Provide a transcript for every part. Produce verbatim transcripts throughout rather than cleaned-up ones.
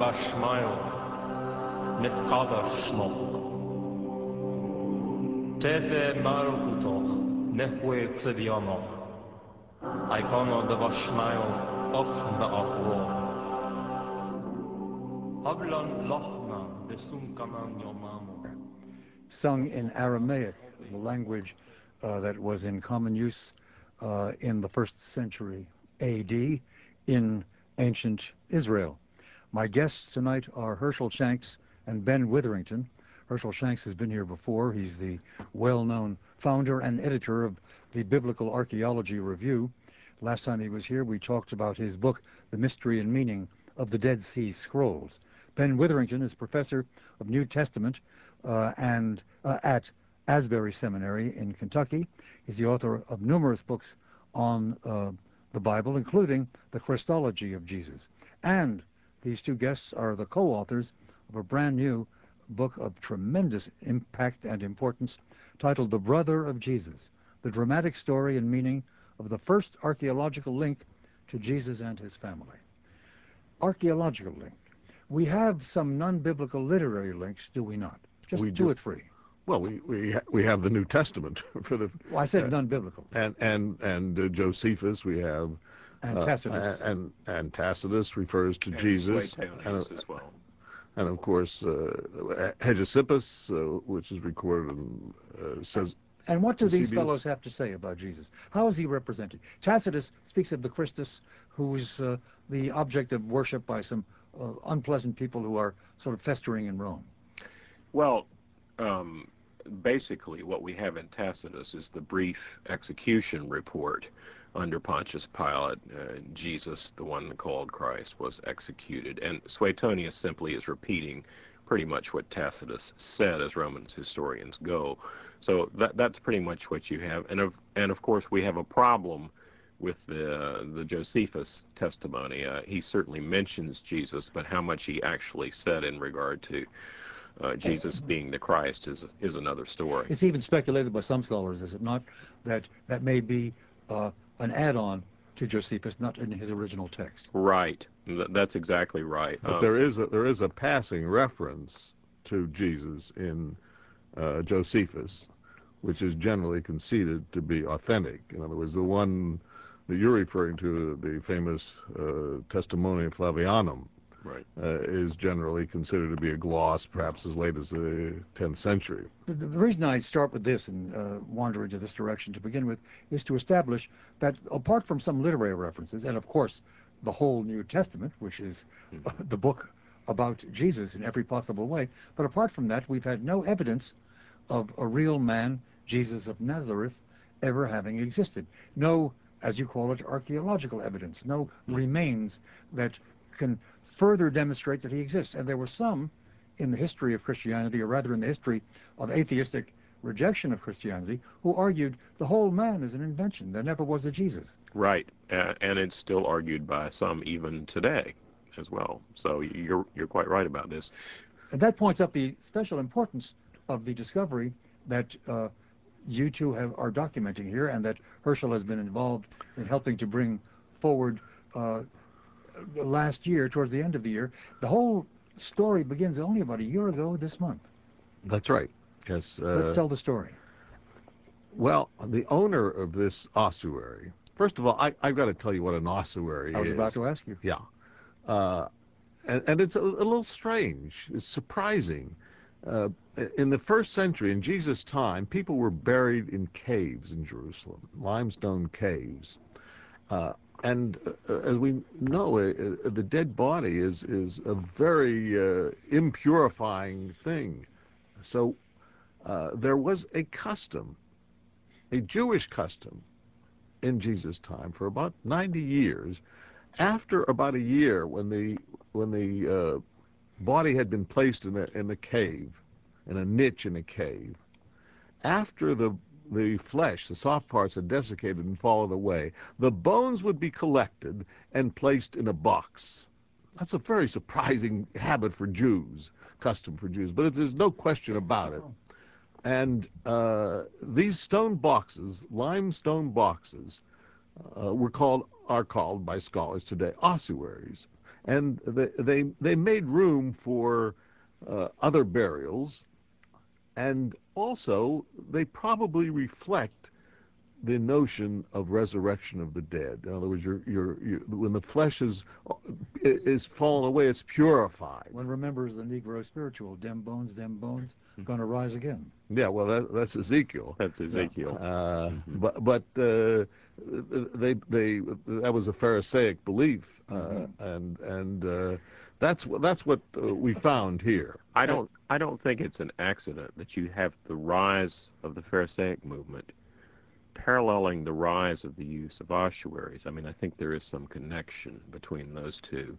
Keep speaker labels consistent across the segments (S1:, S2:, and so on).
S1: bashmael, nefkada shmok. Teve marukutoch, nefwe tzivionoch. Icono de bashmael, of the uproar. Hablon lochna, de sumkanan yomamo.
S2: Sung in Aramaic, the language uh, that was in common use uh, in the first century A D in ancient Israel. My guests tonight are Herschel Shanks and Ben Witherington. Herschel Shanks has been here before. He's the well-known founder and editor of the Biblical Archaeology Review. Last time he was here, we talked about his book, The Mystery and Meaning of the Dead Sea Scrolls. Ben Witherington is professor of New Testament uh, and uh, at Asbury Seminary in Kentucky. He's the author of numerous books on uh, the Bible, including The Christology of Jesus. And these two guests are the co-authors of a brand new book of tremendous impact and importance titled The Brother of Jesus, the dramatic story and meaning of the first archaeological link to Jesus and his family. Archaeological link. We have some non-biblical literary links, do we not? Just
S3: we
S2: two
S3: do.
S2: or three.
S3: Well, we we ha we have the New Testament for the.
S2: Well, I said
S3: uh,
S2: non-biblical.
S3: And and and uh, Josephus, we have.
S2: And
S3: uh,
S2: Tacitus.
S3: and and Tacitus refers to
S4: And
S3: Jesus.
S4: Suetonius
S3: And,
S4: as well.
S3: and of course, uh, Hegesippus, uh, which is recorded in, uh, says.
S2: And what do these
S3: Eusebius.
S2: fellows have to say about Jesus? How is he represented? Tacitus speaks of the Christus, who is uh, the object of worship by some uh, unpleasant people who are sort of festering in Rome.
S4: Well, um, basically what we have in Tacitus is the brief execution report under Pontius Pilate. Uh, Jesus, the one called Christ, was executed. And Suetonius simply is repeating pretty much what Tacitus said, as Roman historians go. So that that's pretty much what you have. And of and of course we have a problem with the the Josephus testimony. Uh, he certainly mentions Jesus, but how much he actually said in regard to uh, Jesus being the Christ is is another story.
S2: It's even speculated by some scholars, is it not, that that may be uh, an add-on to Josephus, not in his original text.
S4: Right. Th that's exactly right.
S3: But
S4: Um,
S3: there is a, there is a passing reference to Jesus in uh, Josephus, which is generally conceded to be authentic. In other words, the one that you're referring to, the famous uh, Testimonium Flavianum,
S4: right.
S3: uh, is generally considered to be a gloss, perhaps as late as the tenth century.
S2: The, the reason I start with this and uh, wander into this direction to begin with is to establish that apart from some literary references, and of course the whole New Testament, which is uh, the book about Jesus in every possible way, but apart from that, we've had no evidence of a real man, Jesus of Nazareth, ever having existed. No, as you call it, archaeological evidence, no remains that can further demonstrate that he exists. And there were some in the history of Christianity, or rather in the history of atheistic rejection of Christianity, who argued the whole man is an invention. There never was a Jesus.
S4: Right. Uh, and it's still argued by some even today as well. So you're you're quite right about this.
S2: And that points up the special importance of the discovery that uh, you two have, are documenting here, and that Herschel has been involved in helping to bring forward uh, last year, towards the end of the year. The whole story begins only about a year ago this month.
S3: That's right. Yes. Uh,
S2: Let's tell the story.
S3: Well, the owner of this ossuary, first of all, I, I've got to tell you what an ossuary is.
S2: I was about to ask you.
S3: Yeah. Uh, and, and it's a, a little strange. It's surprising. Uh, in the first century, in Jesus' time, people were buried in caves in Jerusalem, limestone caves. Uh, and uh, as we know, uh, uh, the dead body is, is a very uh, impurifying thing. So uh, there was a custom, a Jewish custom, in Jesus' time for about ninety years. After about a year, when the when the uh, body had been placed in a in a cave, in a niche in a cave, after the the flesh, the soft parts, had desiccated and fallen away, the bones would be collected and placed in a box. That's a very surprising habit for Jews, custom for Jews, but it, there's no question about it. And uh, these stone boxes, limestone boxes, uh, were called, are called by scholars today ossuaries. and they they, they made room for uh, other burials, and also they probably reflect the notion of resurrection of the dead. In other words, you're, you're, you when the flesh is is fallen away, it's purified.
S2: One remembers the Negro spiritual, dem bones, dem bones, gonna rise again.
S3: Yeah, well, that, that's Ezekiel.
S4: That's Ezekiel.
S3: Uh,
S4: Mhm.
S3: But but uh, they they that was a Pharisaic belief, uh,
S2: Mhm.
S3: and and uh, that's what that's what uh, we found here.
S4: I don't I don't think it's an accident that you have the rise of the Pharisaic movement paralleling the rise of the use of ossuaries. I mean, I think there is some connection between those two.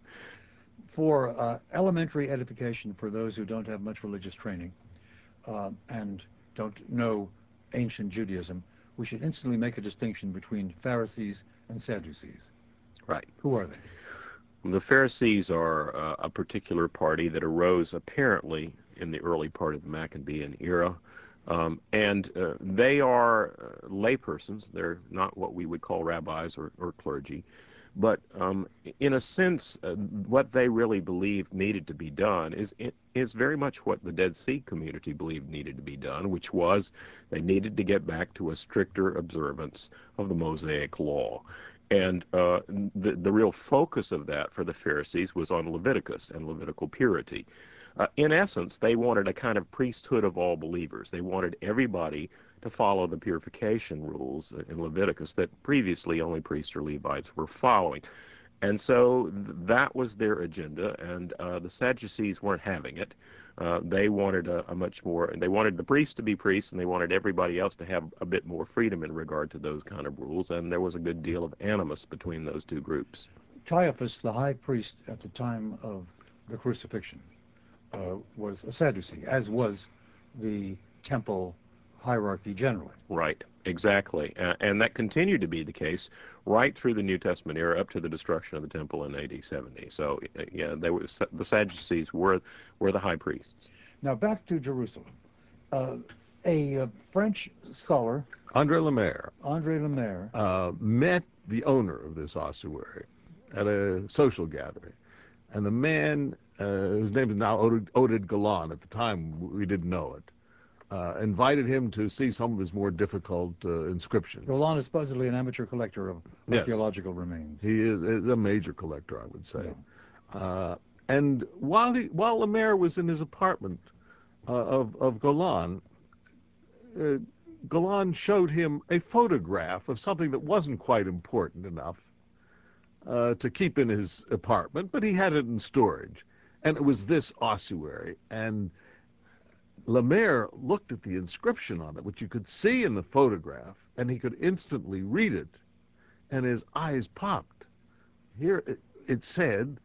S2: For uh, elementary edification for those who don't have much religious training uh, and don't know ancient Judaism, we should instantly make a distinction between Pharisees and Sadducees.
S4: Right.
S2: Who are they?
S4: The Pharisees are uh, a particular party that arose apparently in the early part of the Maccabean era. Um, and uh, they are uh, laypersons. They're not what we would call rabbis or, or clergy. But um, in a sense, uh, what they really believed needed to be done is is very much what the Dead Sea community believed needed to be done, which was they needed to get back to a stricter observance of the Mosaic law. And uh, the, the real focus of that for the Pharisees was on Leviticus and Levitical purity. Uh, in essence, they wanted a kind of priesthood of all believers. They wanted everybody to follow the purification rules in Leviticus that previously only priests or Levites were following. And so th- that was their agenda, and uh, the Sadducees weren't having it. Uh, they wanted a, a much more, they wanted the priests to be priests, and they wanted everybody else to have a bit more freedom in regard to those kind of rules, and there was a good deal of animus between those two groups.
S2: Caiaphas, the high priest at the time of the crucifixion, uh, was a Sadducee, as was the temple hierarchy generally.
S4: Right, exactly. Uh, and that continued to be the case right through the New Testament era up to the destruction of the temple in A D seventy. So, uh, yeah, they were, the Sadducees were, were the high priests.
S2: Now back to Jerusalem. Uh, a uh, French scholar,
S3: Andre Lemaire,
S2: Andre Lemaire,
S3: uh, met the owner of this ossuary at a social gathering, and the man, uh, whose name is now Oded, Oded Galan, at the time we didn't know it, uh, invited him to see some of his more difficult uh, inscriptions.
S2: Galan is supposedly an amateur collector of
S3: Yes.
S2: archaeological remains.
S3: He is, is a major collector, I would say.
S2: Yeah.
S3: Uh, and while he, while Lemaire was in his apartment uh, of of Golan, uh, Golan showed him a photograph of something that wasn't quite important enough uh, to keep in his apartment, but he had it in storage, and it was this ossuary. And Lemaire looked at the inscription on it, which you could see in the photograph, and he could instantly read it, and his eyes popped. Here it, it said,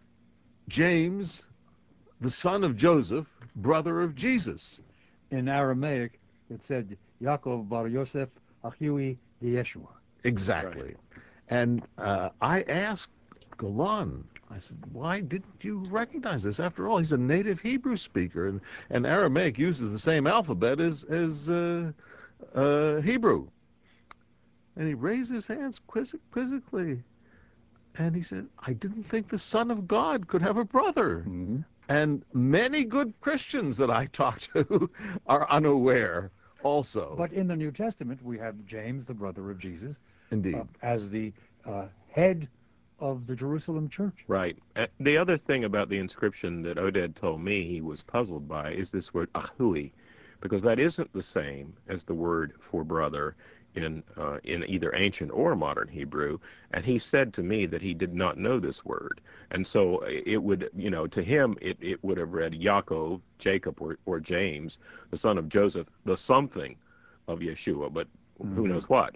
S3: James, the son of Joseph, brother of Jesus.
S2: In Aramaic, it said Yaakov bar Yosef Achiui de Yeshua.
S3: Exactly.
S4: Right.
S3: And uh, I asked Golan, I said, why didn't you recognize this? After all, he's a native Hebrew speaker, and, and Aramaic uses the same alphabet as, as uh, uh, Hebrew. And he raised his hands quizzic- quizzically, and he said, I didn't think the Son of God could have a brother.
S2: Mm-hmm.
S3: And many good Christians that I talk to are unaware also.
S2: But in the New Testament, we have James, the brother of Jesus,
S3: Indeed.
S2: uh, as the uh, head of the Jerusalem church.
S4: Right. Uh, the other thing about the inscription that Oded told me he was puzzled by is this word ahui, because that isn't the same as the word for brother in uh, in either ancient or modern Hebrew. And he said to me that he did not know this word. And so it would, you know, to him, it, it would have read Yaakov, Jacob, or, or James, the son of Joseph, the something of Yeshua, but
S2: Mm-hmm.
S4: who knows what.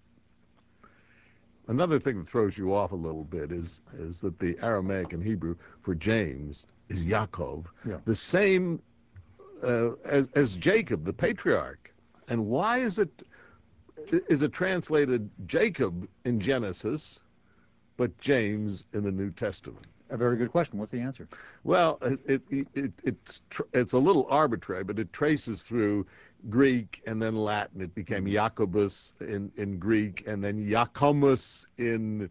S3: Another thing that throws you off a little bit is is that the Aramaic and Hebrew for James is Yaakov,
S2: Yeah.
S3: the same uh, as as Jacob, the patriarch. And why is it is it translated Jacob in Genesis, but James in the New Testament?
S2: A very good question. What's the answer?
S3: Well, it, it, it, it's tr- it's a little arbitrary, but it traces through Greek and then Latin. It became Jacobus in, in Greek, and then Iacomus in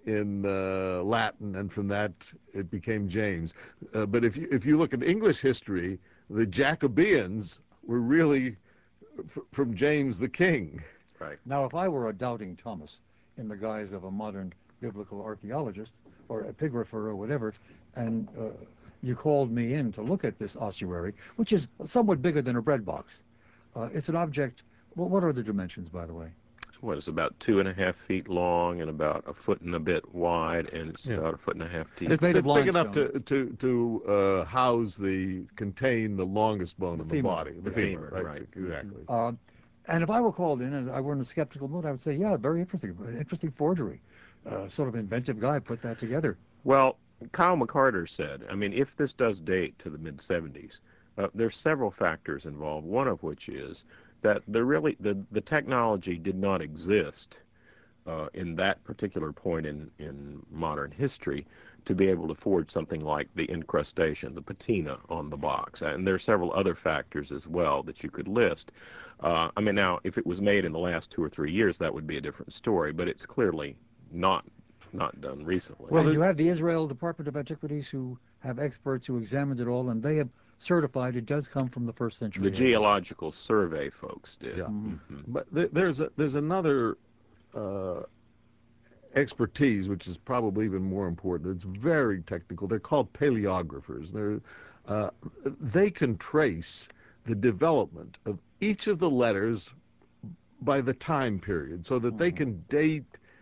S3: in uh, Latin, and from that it became James. Uh, but if you, if you look at English history, the Jacobeans were really f- from James the King.
S4: Right.
S2: Now, if I were a doubting Thomas in the guise of a modern biblical archaeologist or epigrapher or whatever, and uh, you called me in to look at this ossuary, which is somewhat bigger than a bread box. Uh, it's an object. Well, what are the dimensions, by the way?
S4: What, it's about two and a half feet long and about a foot and a bit wide, and it's
S3: Yeah.
S4: about a foot and a half deep.
S3: It's,
S2: made
S3: it's
S2: of
S3: big enough to
S2: limestone.
S3: to to uh, house the contain the longest bone
S2: The
S3: in the
S2: femur.
S3: body, the
S4: The
S3: femur,
S4: femur,
S3: right?
S4: right.
S3: Exactly.
S2: Uh, and if I were called in and I were in a skeptical mood, I would say, yeah, very interesting, interesting forgery. Uh, sort of inventive guy put that together.
S4: Well, Kyle McCarter said, I mean, if this does date to the mid seventies, uh, there's several factors involved, one of which is that the really the, the technology did not exist uh, in that particular point in, in modern history to be able to forge something like the incrustation, the patina on the box. And there are several other factors as well that you could list. Uh, I mean, now, if it was made in the last two or three years, that would be a different story, but it's clearly not not done recently.
S3: Well,
S2: and
S3: the-
S2: you have the Israel Department of Antiquities who have experts who examined it all, and they have certified it does come from the first century.
S4: The Geological Survey folks did.
S3: Yeah.
S2: Mhm.
S4: Mhm.
S3: But th- there's a, there's another uh, expertise which is probably even more important. It's very technical. They're called paleographers. They're uh, they can trace the development of each of the letters by the time period, so that they can date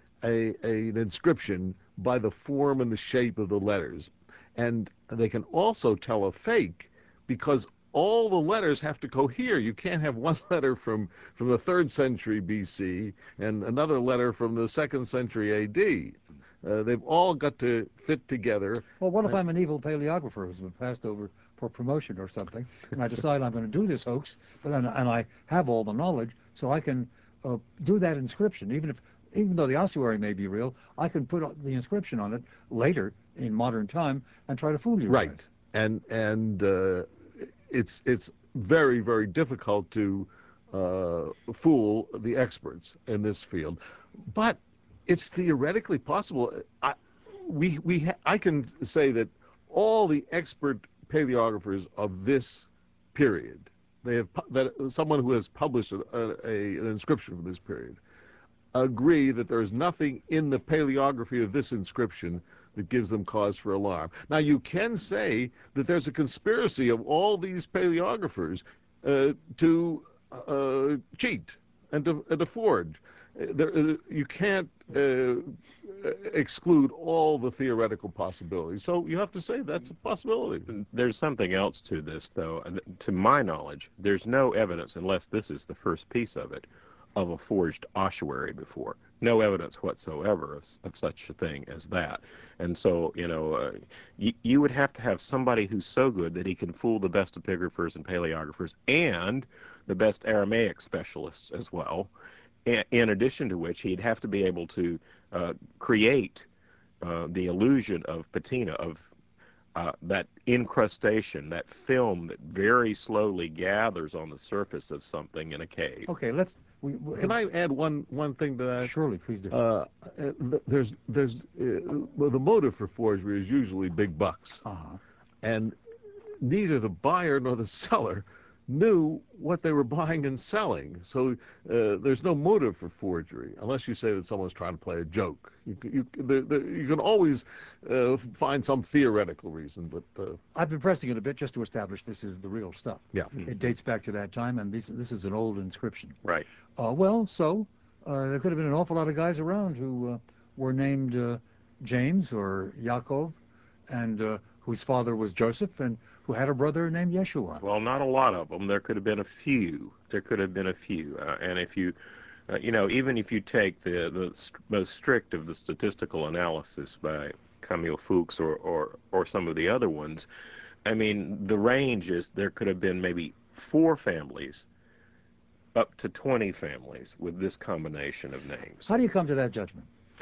S3: a, a an inscription by the form and the shape of the letters, and they can also tell a fake because all the letters have to cohere. You can't have one letter from, from the third century B C and another letter from the second century A D. Uh, they've all got to fit together.
S2: Well, what if I'm an evil paleographer who's been passed over for promotion or something, and I decide I'm going to do this hoax, but and, and I have all the knowledge, so I can uh, do that inscription, even if, even though the ossuary may be real, I can put the inscription on it later in modern time and try to fool you.
S3: Right.
S2: with it.
S3: And and uh, it's it's very very difficult to uh, fool the experts in this field, but it's theoretically possible. I we we ha- I can say that all the expert paleographers of this period, they have pu- that someone who has published a, a, an inscription from this period, agree that there is nothing in the paleography of this inscription that gives them cause for alarm. Now, you can say that there's a conspiracy of all these paleographers uh, to uh, cheat and to, and to forge. Uh, There, uh, you can't uh, exclude all the theoretical possibilities. So you have to say that's a possibility.
S4: There's something else to this, though. And to my knowledge, there's no evidence, unless this is the first piece of it, of a forged ossuary before. No evidence whatsoever of, of such a thing as that. And so, you know, uh, you, you would have to have somebody who's so good that he can fool the best epigraphers and paleographers and the best Aramaic specialists as well. In, in addition to which, he'd have to be able to uh, create uh, the illusion of patina, of uh, that incrustation, that film that very slowly gathers on the surface of something in a cave.
S2: Okay, let's. We, we,
S3: Can I add one one thing to that?
S2: Surely, please do.
S3: Uh, uh, there's there's uh, well, the motive for forgery is usually big bucks,
S2: uh-huh.
S3: and neither the buyer nor the seller knew what they were buying and selling. So uh, there's no motive for forgery, unless you say that someone's trying to play a joke. You, you, the, the, you can always uh, find some theoretical reason, but uh,
S2: I've been pressing it a bit just to establish this is the real stuff.
S3: yeah.
S2: It dates back to that time, and this, this is an old inscription.
S4: Right.
S2: Uh, well, so uh, there could have been an awful lot of guys around who uh, were named uh, James or Yaakov, and uh, whose father was Joseph, and who had a brother named Yeshua.
S4: Well, not a lot of them. There could have been a few. There could have been a few. Uh, and if you, uh, you know, even if you take the, the st- most strict of the statistical analysis by Camille Fuchs or, or, or some of the other ones, I mean, the range is there could have been maybe four families up to twenty families with this combination of names.
S2: How do you come to that judgment?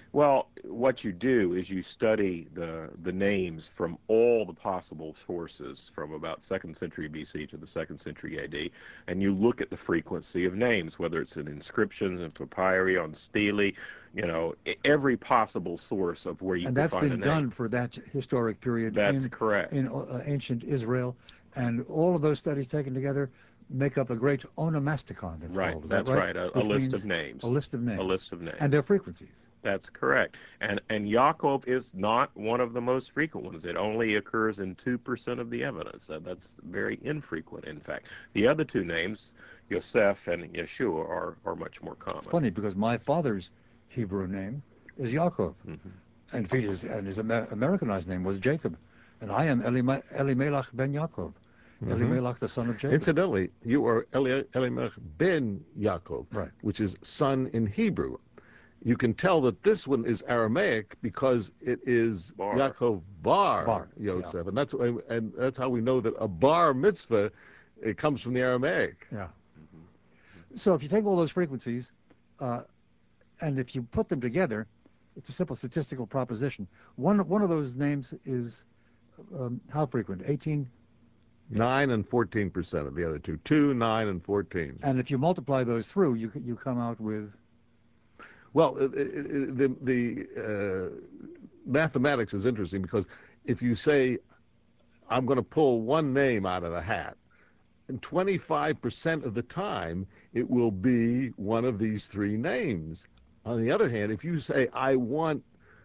S4: Well, what you do is you study the the names from all the possible sources from about second century B C to the second century A D, and you look at the frequency of names, whether it's in inscriptions and papyri, on stele, you know, e- every possible source of where you
S2: And
S4: could
S2: that's
S4: find a
S2: been
S4: name.
S2: done for that historic period
S4: That's
S2: in,
S4: correct.
S2: in uh, ancient Israel. And all of those studies taken together make up a great onomasticon, it's
S4: Right,
S2: called. Is
S4: that's
S2: that
S4: right.
S2: right?
S4: A, a
S2: Which
S4: list
S2: means
S4: of names.
S2: a list of names.
S4: A list of names.
S2: And their frequencies.
S4: That's correct. And and Yaakov is not one of the most frequent ones. It only occurs in two percent of the evidence. Uh, that's very infrequent, in fact. The other two names, Yosef and Yeshua, are, are much more common.
S2: It's funny because my father's Hebrew name is Yaakov.
S4: Mhm.
S2: And, in fact, his, and his Amer- Americanized name was Jacob. And I am Elima- Elimelech ben Yaakov.
S3: Mhm.
S2: Elimelech, the son of Jacob.
S3: Incidentally, you are Eli- Elimelech ben Yaakov,
S2: Right.
S3: which is son in Hebrew. You can tell that this one is Aramaic because it is
S4: Bar.
S3: Yaakov bar,
S2: Bar,
S3: Yosef, and that's and that's how we know that a bar mitzvah, it comes from the Aramaic.
S2: Yeah. So if you take all those frequencies, uh, and if you put them together, it's a simple statistical proposition. One one of those names is um, how frequent? eighteen.
S3: Nine and fourteen percent of the other two. Two, nine, and fourteen.
S2: And if you multiply those through, you you come out with.
S3: Well, it, it, the the uh, mathematics is interesting because if you say, I'm going to pull one name out of the hat, and twenty-five percent of the time it will be one of these three names. On the other hand, if you say, I want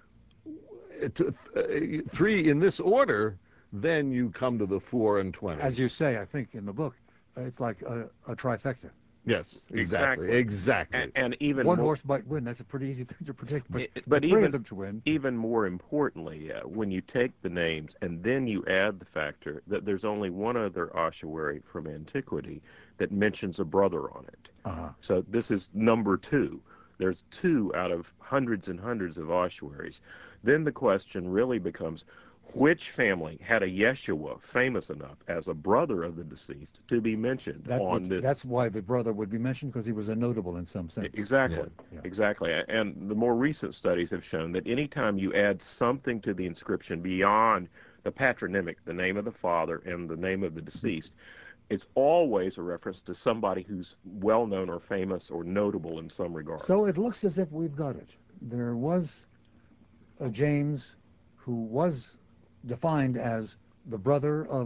S3: to, uh, three in this order, then you come to the four and twenty.
S2: As you say, I think in the book, uh, it's like a, a trifecta.
S3: Yes, exactly,
S4: Exactly.
S3: exactly.
S4: And, and even
S2: One
S4: more,
S2: horse might win. That's a pretty easy thing to predict. But,
S4: It-
S2: but
S4: but
S2: three
S4: even-
S2: of them to win.
S4: even more importantly, uh, when you take the names and then you add the factor that there's only one other ossuary from antiquity that mentions a brother on it.
S2: Uh-huh.
S4: So this is number two. There's two out of hundreds and hundreds of ossuaries. Then the question really becomes, which family had a Yeshua famous enough as a brother of the deceased to be mentioned
S2: That
S4: on
S2: would,
S4: this?
S2: That's why the brother would be mentioned, because he was a notable in some sense.
S4: Exactly,
S2: Yeah.
S4: exactly. A- And the more recent studies have shown that anytime you add something to the inscription beyond the patronymic, the name of the father and the name of the deceased, it's always a reference to somebody who's well-known or famous or notable in some regard.
S2: So it looks as if we've got it. There was a James who was defined as the brother of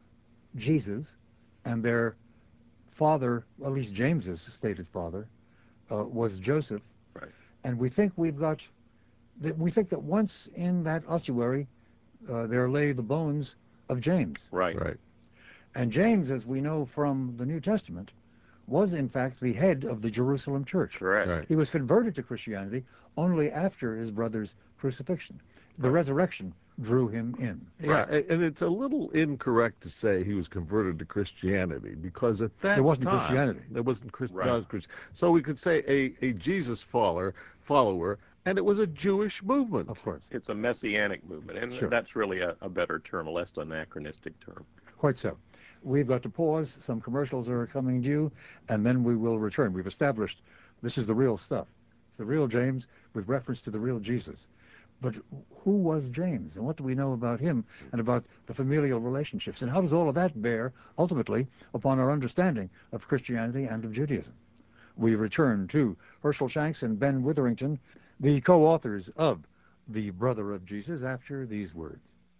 S2: Jesus, and their father, at least James's stated father, uh, was Joseph.
S4: Right.
S2: And we think we've got, that we think that once in that ossuary, uh, there lay the bones of James.
S4: Right.
S3: Right.
S2: And James, as we know from the New Testament, was in fact the head of the Jerusalem church.
S4: Correct.
S3: Right.
S2: He was converted to Christianity only after his brother's crucifixion. The
S4: Right.
S2: resurrection drew him in.
S3: Yeah,
S4: Right.
S3: a- and it's a little incorrect to say he was converted to Christianity because at that
S2: There wasn't
S3: time
S2: Christianity.
S3: there wasn't Chris,
S4: Right.
S3: no, Chris- So we could say a, a Jesus follower, follower, and it was a Jewish movement.
S2: Of course.
S4: It's a messianic movement, and
S2: Sure.
S4: that's really a, a better term, a less anachronistic term.
S2: Quite so. We've got to pause. Some commercials are coming due, and then we will return. We've established this is the real stuff. It's the real James with reference to the real Jesus. But who was James, and what do we know about him and about the familial relationships? And how does all of that bear, ultimately, upon our understanding of Christianity and of Judaism? We return to Herschel Shanks and Ben Witherington, the co-authors of The Brother of Jesus, after these words.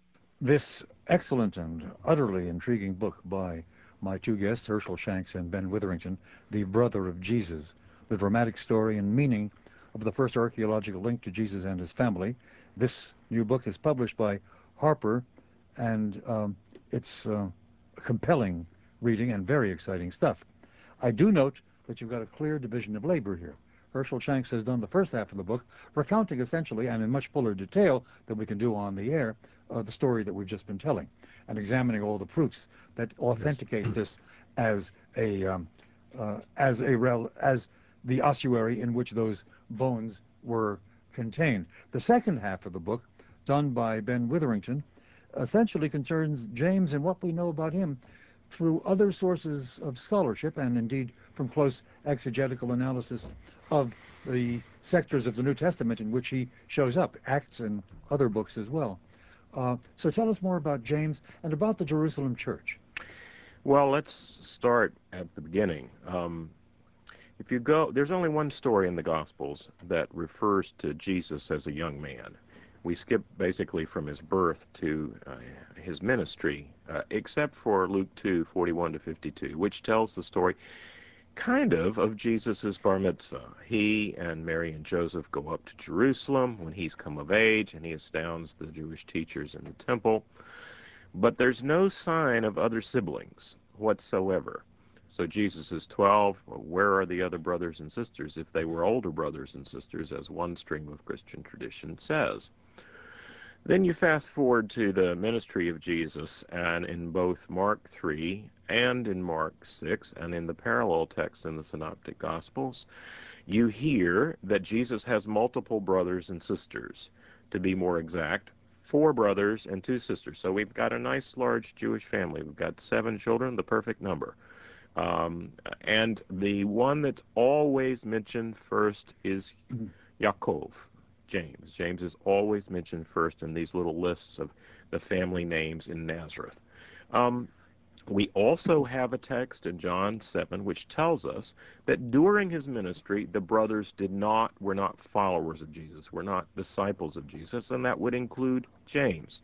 S2: This excellent and utterly intriguing book by my two guests, Herschel Shanks and Ben Witherington, The Brother of Jesus, the dramatic story and meaning of the first archaeological link to Jesus and his family. This new book is published by Harper, and um, it's uh, compelling reading and very exciting stuff. I do note that you've got a clear division of labor here. Herschel Shanks has done the first half of the book, recounting essentially, and in much fuller detail than we can do on the air, uh, the story that we've just been telling, and examining all the proofs that authenticate this as a um, uh, as a rel as the ossuary in which those bones were contained. The second half of the book, done by Ben Witherington, essentially concerns James and what we know about him through other sources of scholarship and indeed from close exegetical analysis of the sectors of the New Testament in which he shows up, Acts and other books as well. Uh, so tell us more about James and about the Jerusalem church.
S4: Well, let's start at the beginning. Um, if you go, there's only one story in the Gospels that refers to Jesus as a young man. We skip basically from his birth to uh, his ministry, uh, except for Luke two, forty-one to fifty-two, which tells the story kind of of Jesus' bar mitzvah. He and Mary and Joseph go up to Jerusalem when he's come of age, and he astounds the Jewish teachers in the temple. But there's no sign of other siblings whatsoever. So Jesus is twelve. Well, where are the other brothers and sisters if they were older brothers and sisters, as one stream of Christian tradition says? Then you fast forward to the ministry of Jesus, and in both Mark three and in Mark six and in the parallel texts in the Synoptic Gospels, you hear that Jesus has multiple brothers and sisters. To be more exact, four brothers and two sisters. So we've got a nice large Jewish family. We've got seven children, the perfect number. Um, and the one that's always mentioned first is Yaakov, James. James is always mentioned first in these little lists of the family names in Nazareth. Um, we also have a text in John seven which tells us that during his ministry, the brothers did not, were not followers of Jesus, were not disciples of Jesus, and that would include James.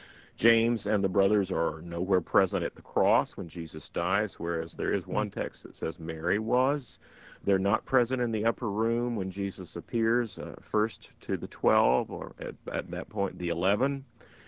S4: James and the brothers are nowhere present at the cross when Jesus dies, whereas there is one text that says Mary was. They're not present in the upper room when Jesus appears, uh, first to the twelve, or at, at that point the eleven.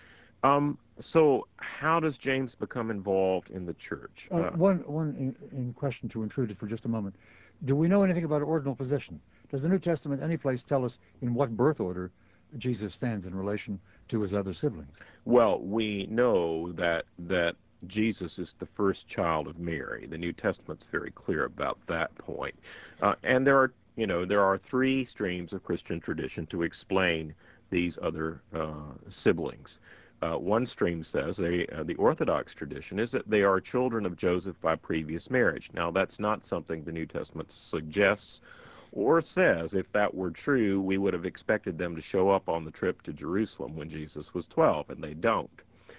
S4: Um, so how does James become involved in the church?
S2: Uh,
S4: Uh,
S2: one one in, in question to intrude it for just a moment. Do we know anything about ordinal position? Does the New Testament any place tell us in what birth order Jesus stands in relation to his other siblings?
S4: well, we know that that Jesus is the first child of Mary. The New Testament's very clear about that point. Uh, and there are, you know, there are three streams of Christian tradition to explain these other uh, siblings. Uh, one stream says they, uh, the Orthodox tradition is that they are children of Joseph by previous marriage. Now, that's not something the New Testament suggests or says. If that were true, we would have expected them to show up on the trip to Jerusalem when Jesus was twelve, and they don't.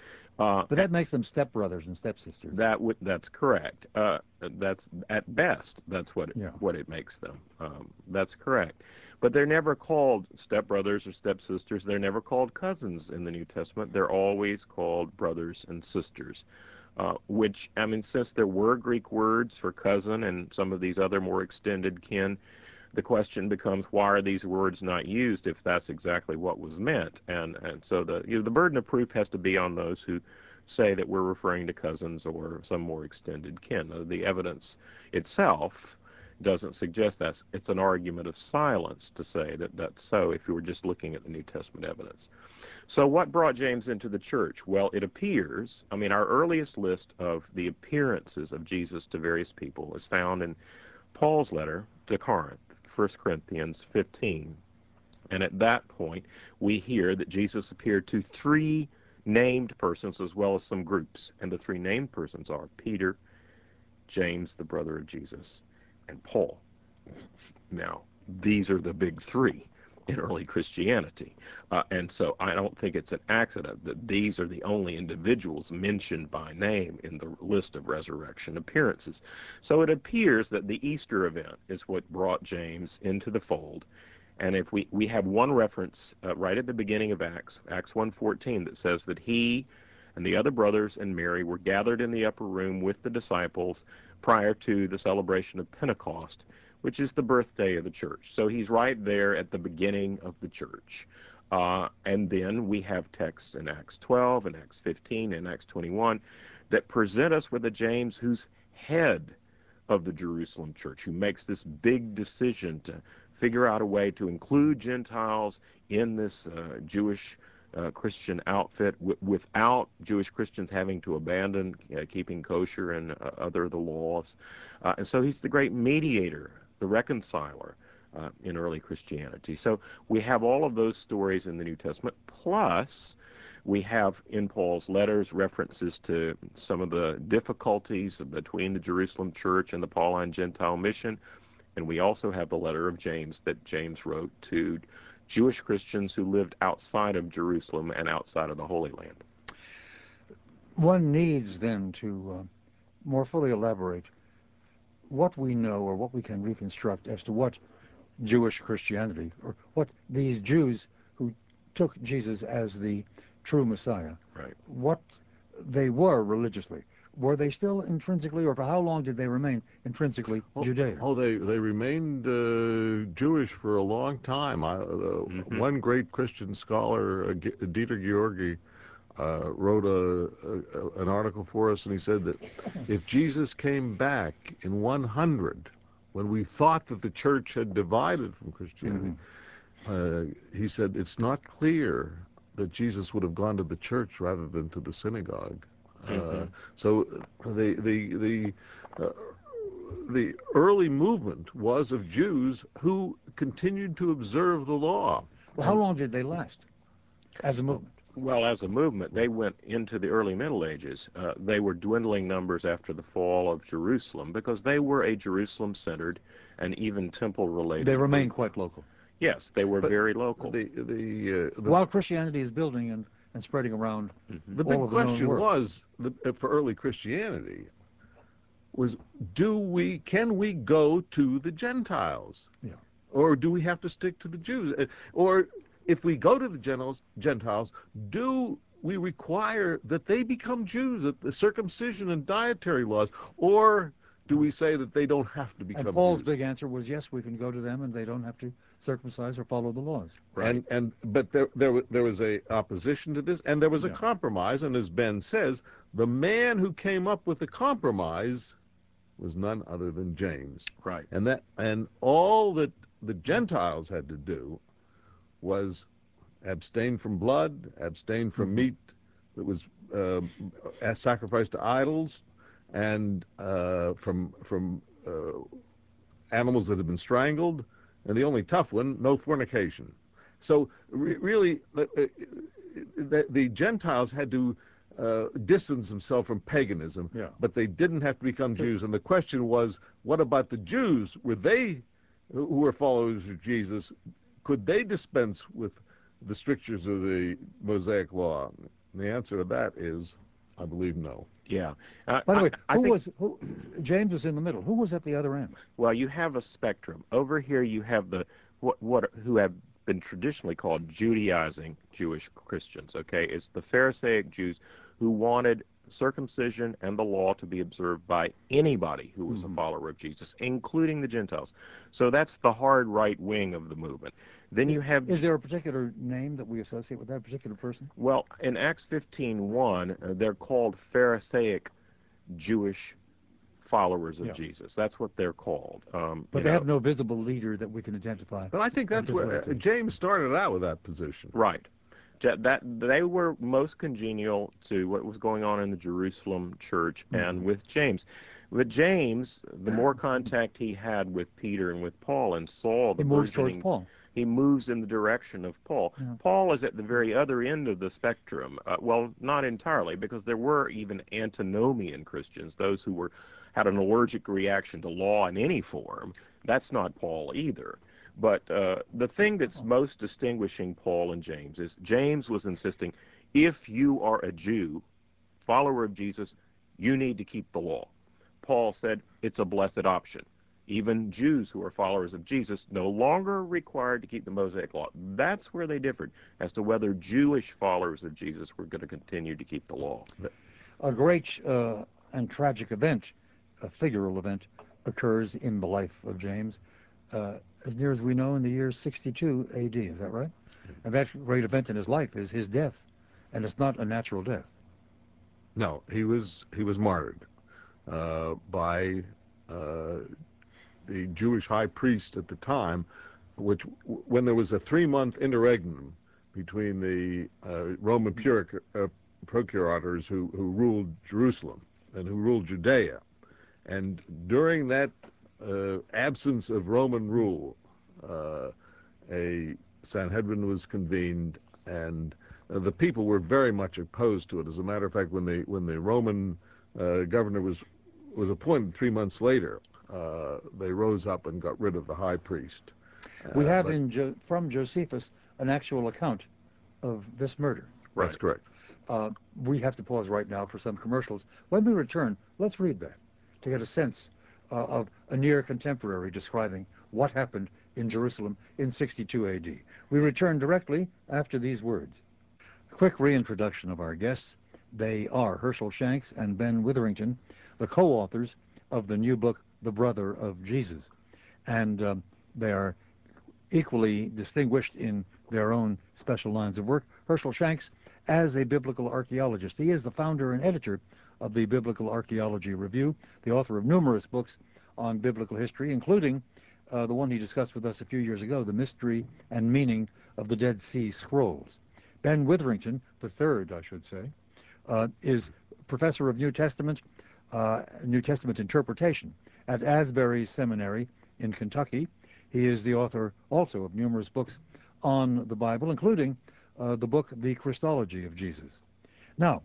S4: Uh,
S2: But that makes them stepbrothers and stepsisters.
S4: that would that's correct. Uh, that's at best that's what it,
S2: Yeah.
S4: what it makes them. Um, that's correct. But they're never called stepbrothers or stepsisters. They're never called cousins in the New Testament. They're always called brothers and sisters. Uh, which, I mean, since there were Greek words for cousin and some of these other more extended kin, the question becomes, why are these words not used if that's exactly what was meant? And and so the you know, the burden of proof has to be on those who say that we're referring to cousins or some more extended kin. Uh, The evidence itself doesn't suggest that. It's an argument of silence to say that that's so if you were just looking at the New Testament evidence. So what brought James into the church? Well, it appears, I mean, our earliest list of the appearances of Jesus to various people is found in Paul's letter to Corinth, First Corinthians fifteen. And at that point, we hear that Jesus appeared to three named persons as well as some groups. And the three named persons are Peter, James, the brother of Jesus, and Paul. Now, these are the big three in early Christianity. Uh, and so I don't think it's an accident that these are the only individuals mentioned by name in the list of resurrection appearances. So it appears that the Easter event is what brought James into the fold. And if we, we have one reference uh, right at the beginning of Acts, Acts one fourteen, that says that he and the other brothers and Mary were gathered in the upper room with the disciples prior to the celebration of Pentecost, which is the birthday of the church. So he's right there at the beginning of the church. Uh, and then we have texts in Acts twelve and Acts fifteen and Acts twenty-one that present us with a James who's head of the Jerusalem church, who makes this big decision to figure out a way to include Gentiles in this uh, Jewish uh, Christian outfit w- without Jewish Christians having to abandon uh, keeping kosher and uh, other of the laws. Uh, and so he's the great mediator, the reconciler uh, in early Christianity. So we have all of those stories in the New Testament, plus We have in Paul's letters references to some of the difficulties between the Jerusalem church and the Pauline Gentile mission. And we also have the letter of James that James wrote to Jewish Christians who lived outside of Jerusalem and outside of the Holy Land.
S2: One needs then to uh, more fully elaborate what we know or what we can reconstruct as to what Jewish Christianity, or what these Jews who took Jesus as the true Messiah,
S4: Right.
S2: what they were religiously. Were they still intrinsically, or for how long did they remain intrinsically
S3: Oh,
S2: Judaic?
S3: Oh, they they remained uh, Jewish for a long time. I, uh,
S4: Mm-hmm.
S3: One great Christian scholar, uh, G- Dieter Georgi, uh, wrote a, a an article for us, and he said that if Jesus came back in one hundred, when we thought that the church had divided from Christianity, uh, he said it's not clear that Jesus would have gone to the church rather than to the synagogue. Uh,
S4: Mhm.
S3: so the the the uh, the early movement was of Jews who continued to observe the law.
S2: Well, how long did they last as a movement?
S4: Well, as a movement, they went into the early Middle Ages. Uh, they were dwindling numbers after the fall of Jerusalem because they were a Jerusalem-centered and even temple-related.
S2: They remained
S4: group.
S2: quite local.
S4: Yes, they were
S3: But
S4: very local.
S3: The the, uh, the
S2: While Christianity is building and, and spreading around
S3: The
S2: all
S3: big
S2: of the known
S3: question
S2: world.
S3: was, the, uh, for early Christianity, was do we can we go to the Gentiles,
S2: Yeah.
S3: or do we have to stick to the Jews? Uh, Or if we go to the Gentiles, Gentiles, do we require that they become Jews, that the circumcision and dietary laws, or do we say that they don't have to become
S2: And Paul's
S3: Jews?
S2: big answer was, yes, we can go to them and they don't have to circumcise or follow the laws.
S4: Right.
S3: And and but there there wa- there was a opposition to this, and there was a
S2: Yeah.
S3: compromise. And as Ben says, the man who came up with the compromise was none other than James.
S4: Right.
S3: And that and all that the Gentiles had to do was abstain from blood, abstain from
S2: Mhm.
S3: meat that was uh, sacrificed to idols, and uh, from from uh, animals that had been strangled, and the only tough one, no fornication. So re- really, the, uh, the, the Gentiles had to uh, distance themselves from paganism,
S2: Yeah.
S3: but they didn't have to become Jews. And the question was, what about the Jews? Were they, who were followers of Jesus, could they dispense with the strictures of the Mosaic law? And the answer to that is, I believe, no.
S4: Yeah. Uh,
S2: By the
S4: I-
S2: way,
S4: I
S2: who
S4: think-
S2: was who? James was in the middle. Who was at the other end?
S4: Well, you have a spectrum. Over here, you have the what what who have been traditionally called Judaizing Jewish Christians. Okay, it's the Pharisaic Jews who wanted circumcision and the law to be observed by anybody who was
S2: Mhm.
S4: a follower of Jesus, including the Gentiles. So that's the hard right wing of the movement. Then you have
S2: Is there a particular name that we associate with that particular person?
S4: well, in Acts fifteen one, uh, they're called Pharisaic Jewish followers of
S2: Yeah.
S4: Jesus. That's what they're called. Um,
S2: But
S4: you
S2: they
S4: know,
S2: have no visible leader that we can identify.
S3: But I think that's
S2: This
S3: where
S2: way,
S3: uh,
S2: too.
S3: James started out with that position.
S4: right. Ja- That they were most congenial to what was going on in the Jerusalem church and with James. With James, the more contact he had with Peter and with Paul and saw the
S2: He moves towards
S4: burgeoning,
S2: Paul.
S4: he moves in the direction of Paul.
S2: Yeah.
S4: Paul is at the very other end of the spectrum. Uh, well, not entirely, because there were even antinomian Christians, those who were had an allergic reaction to law in any form. That's not Paul either. But uh, the thing that's most distinguishing Paul and James is James was insisting, if you are a Jew, follower of Jesus, you need to keep the law. Paul said it's a blessed option. Even Jews who are followers of Jesus no longer required to keep the Mosaic law. That's where they differed as to whether Jewish followers of Jesus were going to continue to keep the law.
S2: A great uh, and tragic event, a figural event, occurs in the life of James, uh, as near as we know, in the year sixty-two A D. Is that right? And that great event in his life is his death, and it's not a natural death.
S3: No, he was he was martyred uh, by uh, the Jewish high priest at the time, which when there was a three-month interregnum between the uh, Roman puric, uh, procurators who, who ruled Jerusalem and who ruled Judea, and during that uh, absence of Roman rule, uh, a Sanhedrin was convened, and uh, the people were very much opposed to it. As a matter of fact, when the when the Roman uh, governor was was appointed three months later, uh, they rose up and got rid of the high priest.
S2: We
S3: Uh,
S2: have
S3: but
S2: in jo from Josephus an actual account of this murder.
S3: That's
S4: Right.
S3: correct.
S2: Uh, we have to pause right now for some commercials. When we return, let's read that to get a sense uh, of a near contemporary describing what happened in Jerusalem in sixty-two A D. We return directly after these words. A quick reintroduction of our guests. They are Herschel Shanks and Ben Witherington, the co-authors of the new book, The Brother of Jesus. And um, they are equally distinguished in their own special lines of work. Herschel Shanks as a biblical archaeologist. He is the founder and editor of the Biblical Archaeology Review, the author of numerous books on biblical history, including uh, the one he discussed with us a few years ago, The Mystery and Meaning of the Dead Sea Scrolls. Ben Witherington, the third, I should say, uh, is professor of New Testament, uh, New Testament interpretation at Asbury Seminary in Kentucky. He is the author also of numerous books on the Bible, including uh, the book The Christology of Jesus. Now,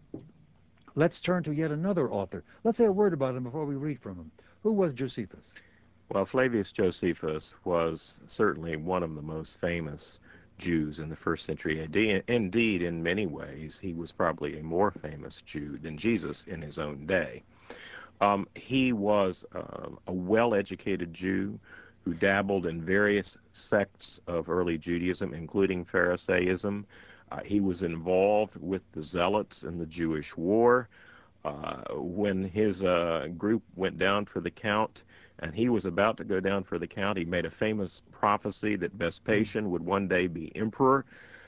S2: let's turn to yet another author. Let's say a word about him before we read from him. Who was Josephus?
S4: Well, Flavius Josephus was certainly one of the most famous Jews in the first century A D. Indeed, in many ways, he was probably a more famous Jew than Jesus in his own day. Um, he was uh, a well-educated Jew who dabbled in various sects of early Judaism, including Pharisaism. Uh, he was involved with the Zealots in the Jewish War. Uh, when his uh, group went down for the count, and he was about to go down for the count, he made a famous prophecy that Vespasian would one day be emperor.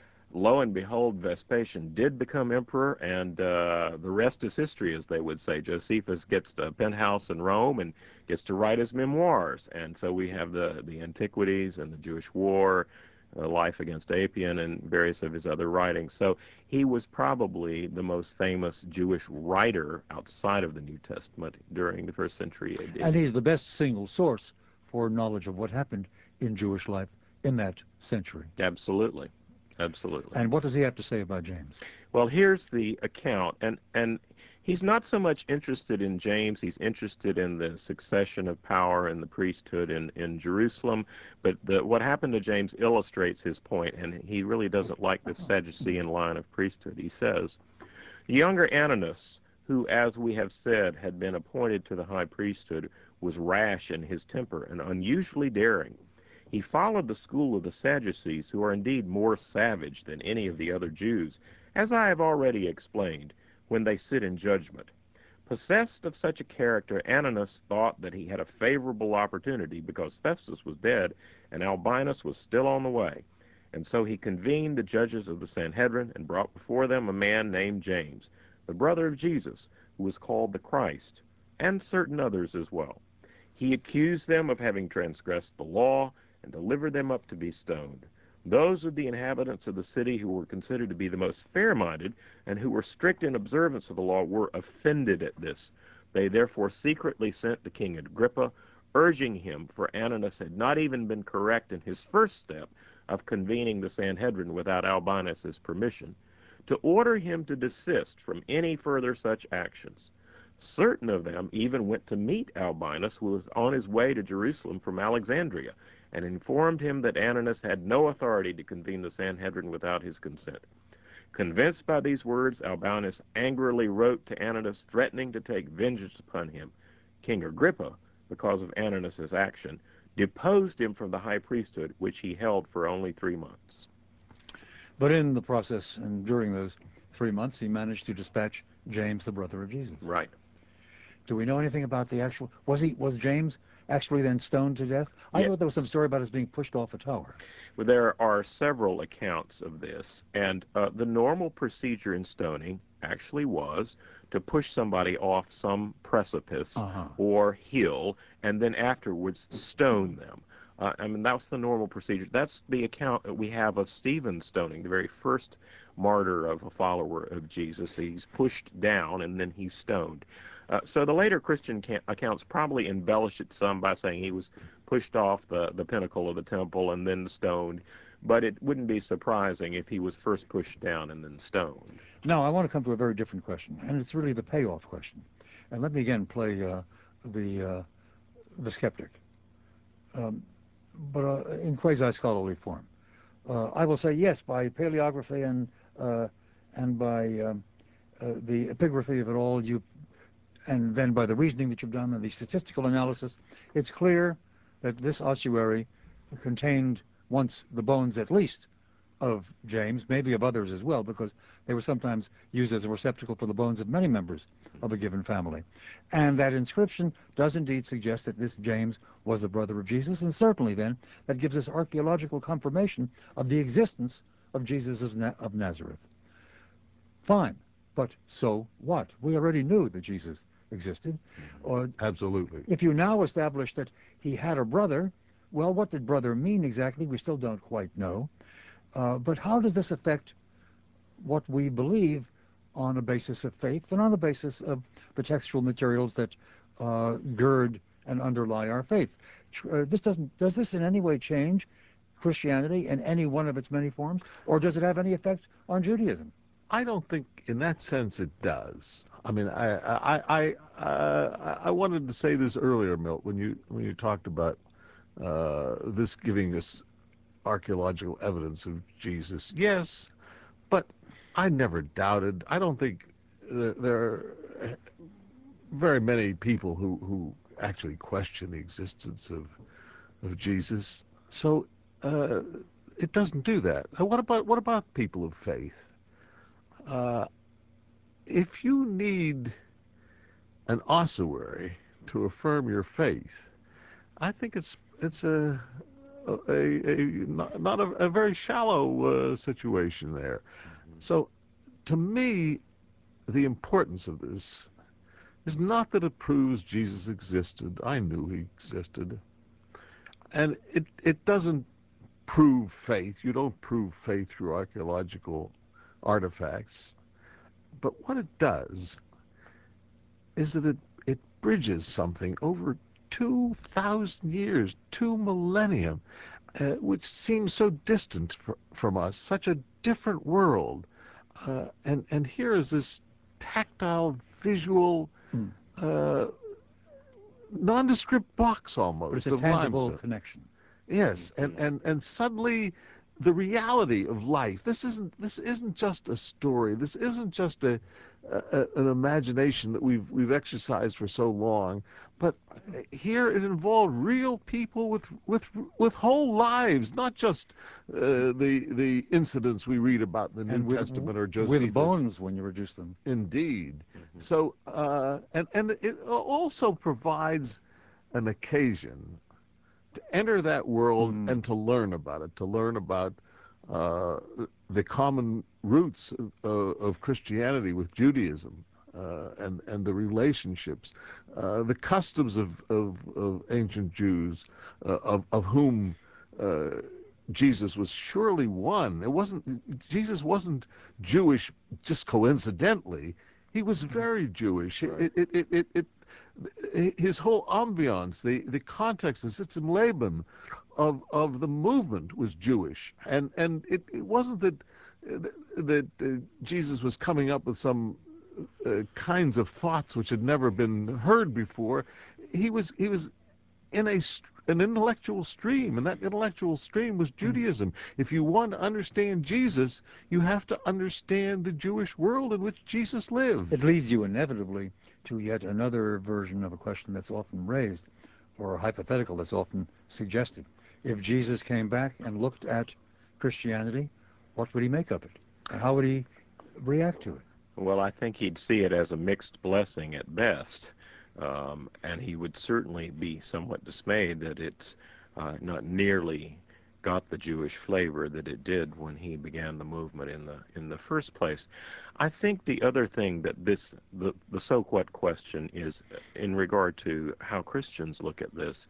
S4: Lo and behold, Vespasian did become emperor, and uh, the rest is history, as they would say. Josephus gets a penthouse in Rome and gets to write his memoirs. And so we have the, the Antiquities and the Jewish War, uh, Life Against Apion, and various of his other writings. So he was probably the most famous Jewish writer outside of the New Testament during the first century A D.
S2: And he's the best single source for knowledge of what happened in Jewish life in that century.
S4: Absolutely. Absolutely.
S2: And what does he have to say about James?
S4: Well, here's the account, and, and he's not so much interested in James. He's interested in the succession of power and the priesthood in, in Jerusalem, but the, what happened to James illustrates his point, and he really doesn't like the Sadducean line of priesthood. He says, "The younger Ananus, who, as we have said, had been appointed to the high priesthood, was rash in his temper and unusually daring. He followed the school of the Sadducees, who are indeed more savage than any of the other Jews, as I have already explained, when they sit in judgment. Possessed of such a character, Ananus thought that he had a favorable opportunity because Festus was dead and Albinus was still on the way. And so he convened the judges of the Sanhedrin and brought before them a man named James, the brother of Jesus, who was called the Christ, and certain others as well. He accused them of having transgressed the law and delivered them up to be stoned. Those of the inhabitants of the city who were considered to be the most fair-minded and who were strict in observance of the law were offended at this. They therefore secretly sent to King Agrippa, urging him, for Ananus had not even been correct in his first step of convening the Sanhedrin without Albinus's permission, to order him to desist from any further such actions. Certain of them even went to meet Albinus, who was on his way to Jerusalem from Alexandria, and informed him that Ananus had no authority to convene the Sanhedrin without his consent. Convinced by these words, Albinus angrily wrote to Ananus, threatening to take vengeance upon him. King Agrippa, because of Ananus's action, deposed him from the high priesthood, which he held for only three months.
S2: But in the process and during those three months, he managed to dispatch James, the brother of Jesus.
S4: Right.
S2: Do we know anything about the actual, was he, was James actually then stoned to death? I
S4: Yes.
S2: thought there was some story about his being pushed off a tower.
S4: Well, there are several accounts of this, and uh, the normal procedure in stoning actually was to push somebody off some precipice
S2: Uh-huh.
S4: or hill and then afterwards stone them. Uh, I mean, that's the normal procedure. That's the account that we have of Stephen's stoning, the very first martyr of a follower of Jesus. He's pushed down and then he's stoned. Uh, so the later Christian ca- accounts probably embellish it some by saying he was pushed off the, the pinnacle of the temple and then stoned. but it wouldn't be surprising if he was first pushed down and then stoned.
S2: Now, I want to come to a very different question, and it's really the payoff question. And let me again play uh, the uh, the skeptic, um, but uh, in quasi-scholarly form. Uh, I will say yes, by paleography and uh, and by um, uh, the epigraphy of it all, you, and then by the reasoning that you've done and the statistical analysis, it's clear that this ossuary contained once the bones, at least, of James, maybe of others as well, because they were sometimes used as a receptacle for the bones of many members of a given family. And that inscription does indeed suggest that this James was the brother of Jesus, and certainly then that gives us archaeological confirmation of the existence of Jesus of, Na- of Nazareth. Fine, but so what? We already knew that Jesus existed. Or
S3: Absolutely.
S2: if you now establish that he had a brother, well, what did brother mean exactly? We still don't quite know. Uh, but how does this affect what we believe on a basis of faith and on the basis of the textual materials that uh, gird and underlie our faith? Uh, this doesn't, does this in any way change Christianity in any one of its many forms, or does it have any effect on Judaism?
S3: I don't think, in that sense, it does. I mean, I I I uh, I wanted to say this earlier, Milt, when you when you talked about uh, this giving us archaeological evidence of Jesus. Yes, but I never doubted. I don't think there, there are very many people who who actually question the existence of of Jesus. So uh, it doesn't do that. What about what about people of faith? Uh, if you need an ossuary to affirm your faith, I think it's it's a a, a, a not, not a, a very shallow uh, situation there. So, to me, the importance of this is not that it proves Jesus existed. I knew he existed, and it it doesn't prove faith. You don't prove faith through archaeological artifacts. But what it does is that it, it bridges something over two thousand years, two millennium, uh, which seems so distant for, from us, such a different world. Uh, and, and here is this tactile, visual,
S2: Hmm.
S3: uh, nondescript box almost
S2: But it's a
S3: of
S2: tangible
S3: limestone.
S2: connection.
S3: Yes, and, and, and suddenly the reality of life. This isn't this isn't just a story. This isn't just a, a an imagination that we've we've exercised for so long. But here it involved real people with with with whole lives, not just uh, the the incidents we read about in the
S2: And
S3: New
S2: with,
S3: Testament or
S2: with
S3: Josephus.
S2: bones when you reduce them.
S3: Indeed. So uh, and and it also provides an occasion to enter that world
S2: Mm.
S3: and to learn about it, to learn about uh, the common roots of, uh, of Christianity with Judaism, uh, and and the relationships, uh, the customs of of, of ancient Jews, uh, of of whom uh, Jesus was surely one. It wasn't Jesus wasn't Jewish just coincidentally. He was very Jewish. It, it, it, it, it, his whole ambiance, the, the context, the Sitzim Leben of, of the movement was Jewish. And, and it, it wasn't that, that uh, Jesus was coming up with some uh, kinds of thoughts which had never been heard before. He was, he was in a an intellectual stream, and that intellectual stream was Judaism. If you want to understand Jesus, you have to understand the Jewish world in which Jesus lived.
S2: It leads you inevitably to yet another version of a question that's often raised, or a hypothetical that's often suggested. If Jesus came back and looked at Christianity, what would he make of it? And how would he react to it?
S4: Well, I think he'd see it as a mixed blessing at best. Um, and he would certainly be somewhat dismayed that it's uh, not nearly got the Jewish flavor that it did when he began the movement in the in the first place. I think the other thing that this the the so what question is in regard to how Christians look at this.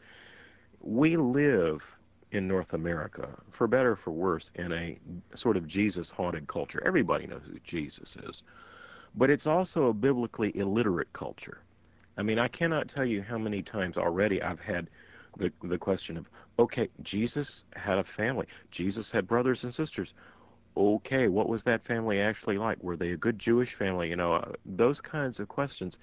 S4: We live in North America, for better or for worse, in a sort of Jesus-haunted culture. Everybody knows who Jesus is, but it's also a biblically illiterate culture. I mean, I cannot tell you how many times already I've had the the question of, okay, Jesus had a family. Jesus had brothers and sisters. Okay, what was that family actually like? Were they a good Jewish family? You know, uh, those kinds of questions.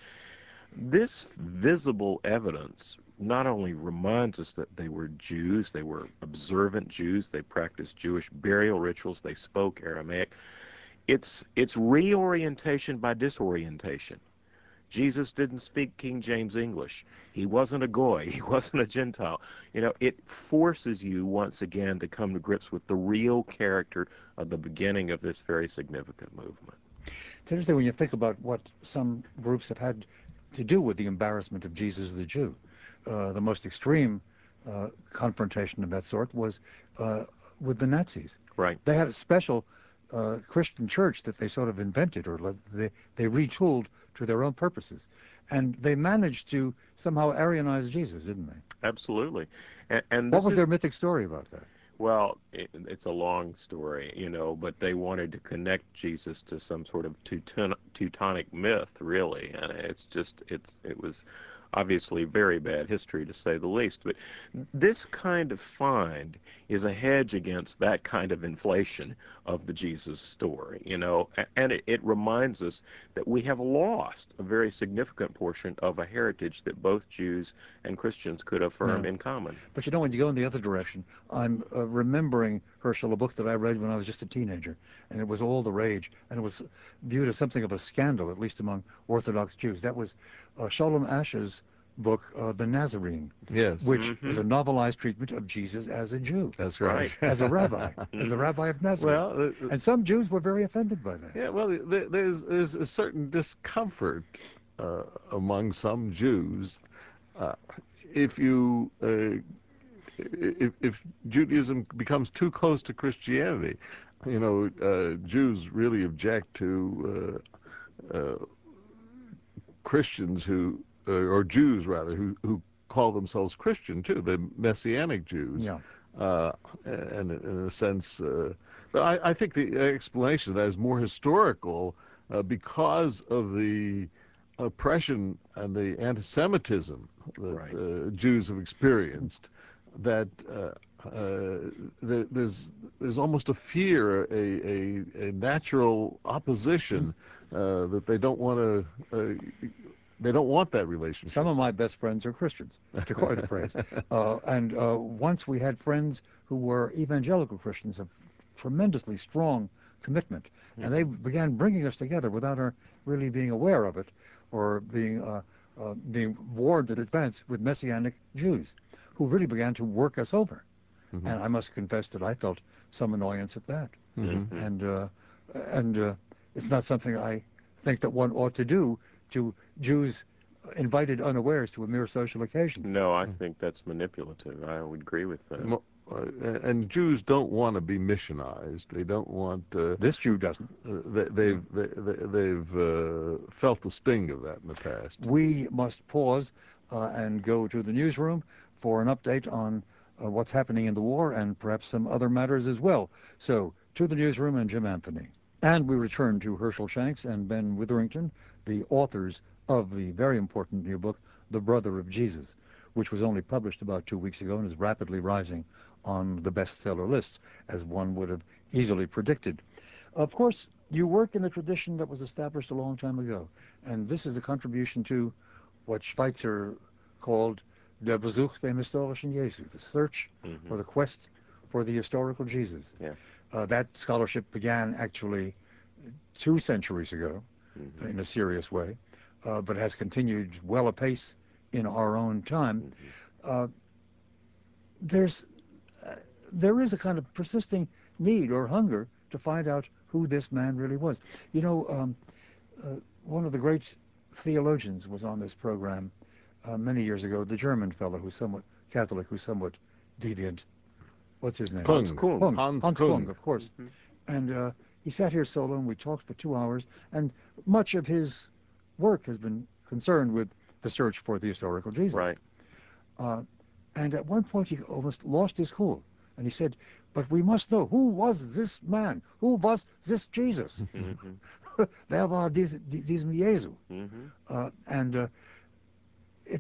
S4: This visible evidence not only reminds us that they were Jews, they were observant Jews, they practiced Jewish burial rituals, they spoke Aramaic. It's it's reorientation by disorientation. Jesus didn't speak King James English. He wasn't a goy. He wasn't a Gentile. You know, it forces you once again to come to grips with the real character of the beginning of this very significant movement.
S2: It's interesting when you think about what some groups have had to do with the embarrassment of Jesus the Jew. Uh, the most extreme uh, confrontation of that sort was uh, with the Nazis.
S4: Right.
S2: They had a special uh, Christian church that they sort of invented, or le- they, they retooled to their own purposes. And they managed to somehow Aryanize Jesus, didn't they?
S4: Absolutely. And, and
S2: What
S4: this
S2: was
S4: is,
S2: their mythic story about that?
S4: well, it, it's a long story, you know, but they wanted to connect Jesus to some sort of Teuton, Teutonic myth, really, and it's just, it's, it was obviously very bad history, to say the least. But this kind of find is a hedge against that kind of inflation of the Jesus story, you know, and it, it reminds us that we have lost a very significant portion of a heritage that both Jews and Christians could affirm
S2: Yeah.
S4: in common.
S2: But you know, when you go in the other direction, I'm uh, remembering, Herschel, a book that I read when I was just a teenager, and it was all the rage, and it was viewed as something of a scandal, at least among Orthodox Jews. That was uh, Sholem Asch's book, uh, The Nazarene,
S3: Yes.
S2: which
S4: Mhm.
S2: is a novelized treatment of Jesus as a Jew,
S3: That's right.
S2: as a rabbi, as the rabbi of Nazareth.
S3: Well, uh,
S2: And some Jews were very offended by that.
S3: yeah, well, there, there's there's a certain discomfort uh, among some Jews uh, if you uh, if, if Judaism becomes too close to Christianity. You know, uh, Jews really object to uh, uh, Christians who, uh, or Jews rather, who who call themselves Christian too, the Messianic Jews.
S2: Yeah.
S3: Uh, and in a sense, uh, but I, I think the explanation of that is more historical uh, because of the oppression and the anti-Semitism that
S4: Right.
S3: uh, Jews have experienced. That uh, uh, there, there's there's almost a fear, a a, a natural opposition uh, that they don't want to. Uh, they don't want that relationship.
S2: Some of my best friends are Christians, to coin a phrase. Uh, and uh, once we had friends who were evangelical Christians of tremendously strong commitment, and they began bringing us together without our really being aware of it or being uh, uh, being warned in advance with Messianic Jews who really began to work us over.
S3: Mhm.
S2: And I must confess that I felt some annoyance at that.
S3: Mhm.
S2: And uh, and uh, it's not something I think that one ought to do to Jews invited unawares to a mere social occasion.
S4: No, I think that's manipulative. I would agree with that.
S3: Mo- uh, and Jews don't want to be missionized. They don't want. Uh,
S2: This Jew doesn't.
S3: uh, they, they've they, they- they've uh, felt the sting of that in the past.
S2: We must pause uh, and go to the newsroom for an update on uh, what's happening in the war and perhaps some other matters as well. So, to the newsroom and Jim Anthony. And we return to Herschel Shanks and Ben Witherington, the authors of the very important new book, The Brother of Jesus, which was only published about two weeks ago and is rapidly rising on the bestseller lists, as one would have easily predicted. Of course, you work in a tradition that was established a long time ago, and this is a contribution to what Schweitzer called Der Besuch dem historischen Jesus, the search
S4: Mhm.
S2: or the quest for the historical Jesus.
S4: Yeah.
S2: Uh, that scholarship began actually two centuries ago
S4: Mhm.
S2: in a serious way, uh, but has continued well apace in our own time. Uh, there's uh, there is a kind of persisting need or hunger to find out who this man really was. You know, um, uh, one of the great theologians was on this program uh, many years ago, the German fellow who's somewhat Catholic, who's somewhat deviant. What's his name?
S3: Kung.
S4: Hans Kuhn.
S2: Kung.
S3: Hans
S2: Hans
S3: Kung.
S2: Kung, of course.
S4: Mhm.
S2: And uh, he sat here solo, and we talked for two hours, and much of his work has been concerned with the search for the historical Jesus.
S4: Right.
S2: Uh, and at one point, he almost lost his cool. And he said, but we must know, who was this man? Who was this Jesus?
S4: Mhm.
S2: Wer war dies- diesem Jesu?
S4: Mhm.
S2: Uh, and uh, it,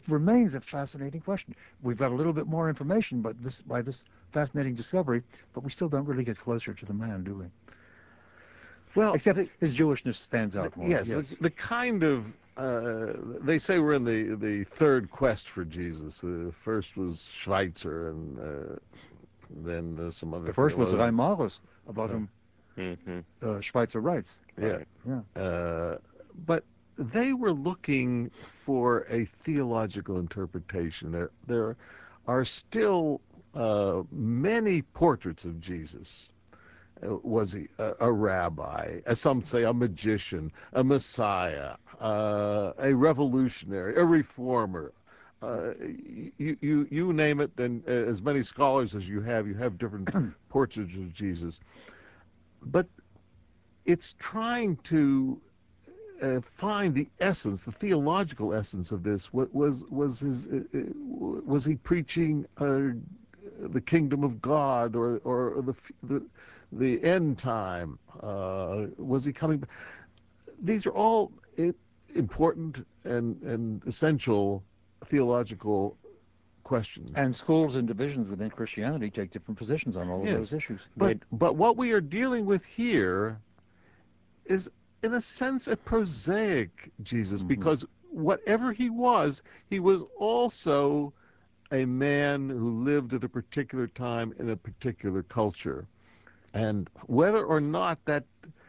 S2: it remains a fascinating question. We've got a little bit more information, but this by this fascinating discovery, but we still don't really get closer to the man, do we?
S3: Well,
S2: Except
S3: the,
S2: his Jewishness stands out more.
S3: yes, The, the kind of uh, they say we're in the the third quest for Jesus. The first was Schweitzer, and uh, then uh, some other.
S2: The first was
S3: theologians.
S2: Reimarus, about
S3: Uh,
S2: whom
S4: Mm-hmm.
S2: uh, Schweitzer writes.
S3: Yeah.
S2: Yeah.
S3: Uh, but they were looking for a theological interpretation. There, there are still uh, many portraits of Jesus. Uh, was he a, a rabbi? As some say, a magician, a messiah, uh, a revolutionary, a reformer. Uh, you, you, you name it, and uh, as many scholars as you have, you have different portraits of Jesus. But it's trying to uh, find the essence, the theological essence of this. What was was his? Uh, uh, was he preaching uh, the kingdom of God, or or the the, the end time? Uh, was he coming? These are all important and and essential theological questions.
S2: And schools and divisions within Christianity take different positions on all
S3: Yes.
S2: of those issues.
S3: But but what we are dealing with here is, in a sense, a prosaic Jesus,
S2: Mm-hmm.
S3: because whatever he was, he was also a man who lived at a particular time in a particular culture. And whether or not that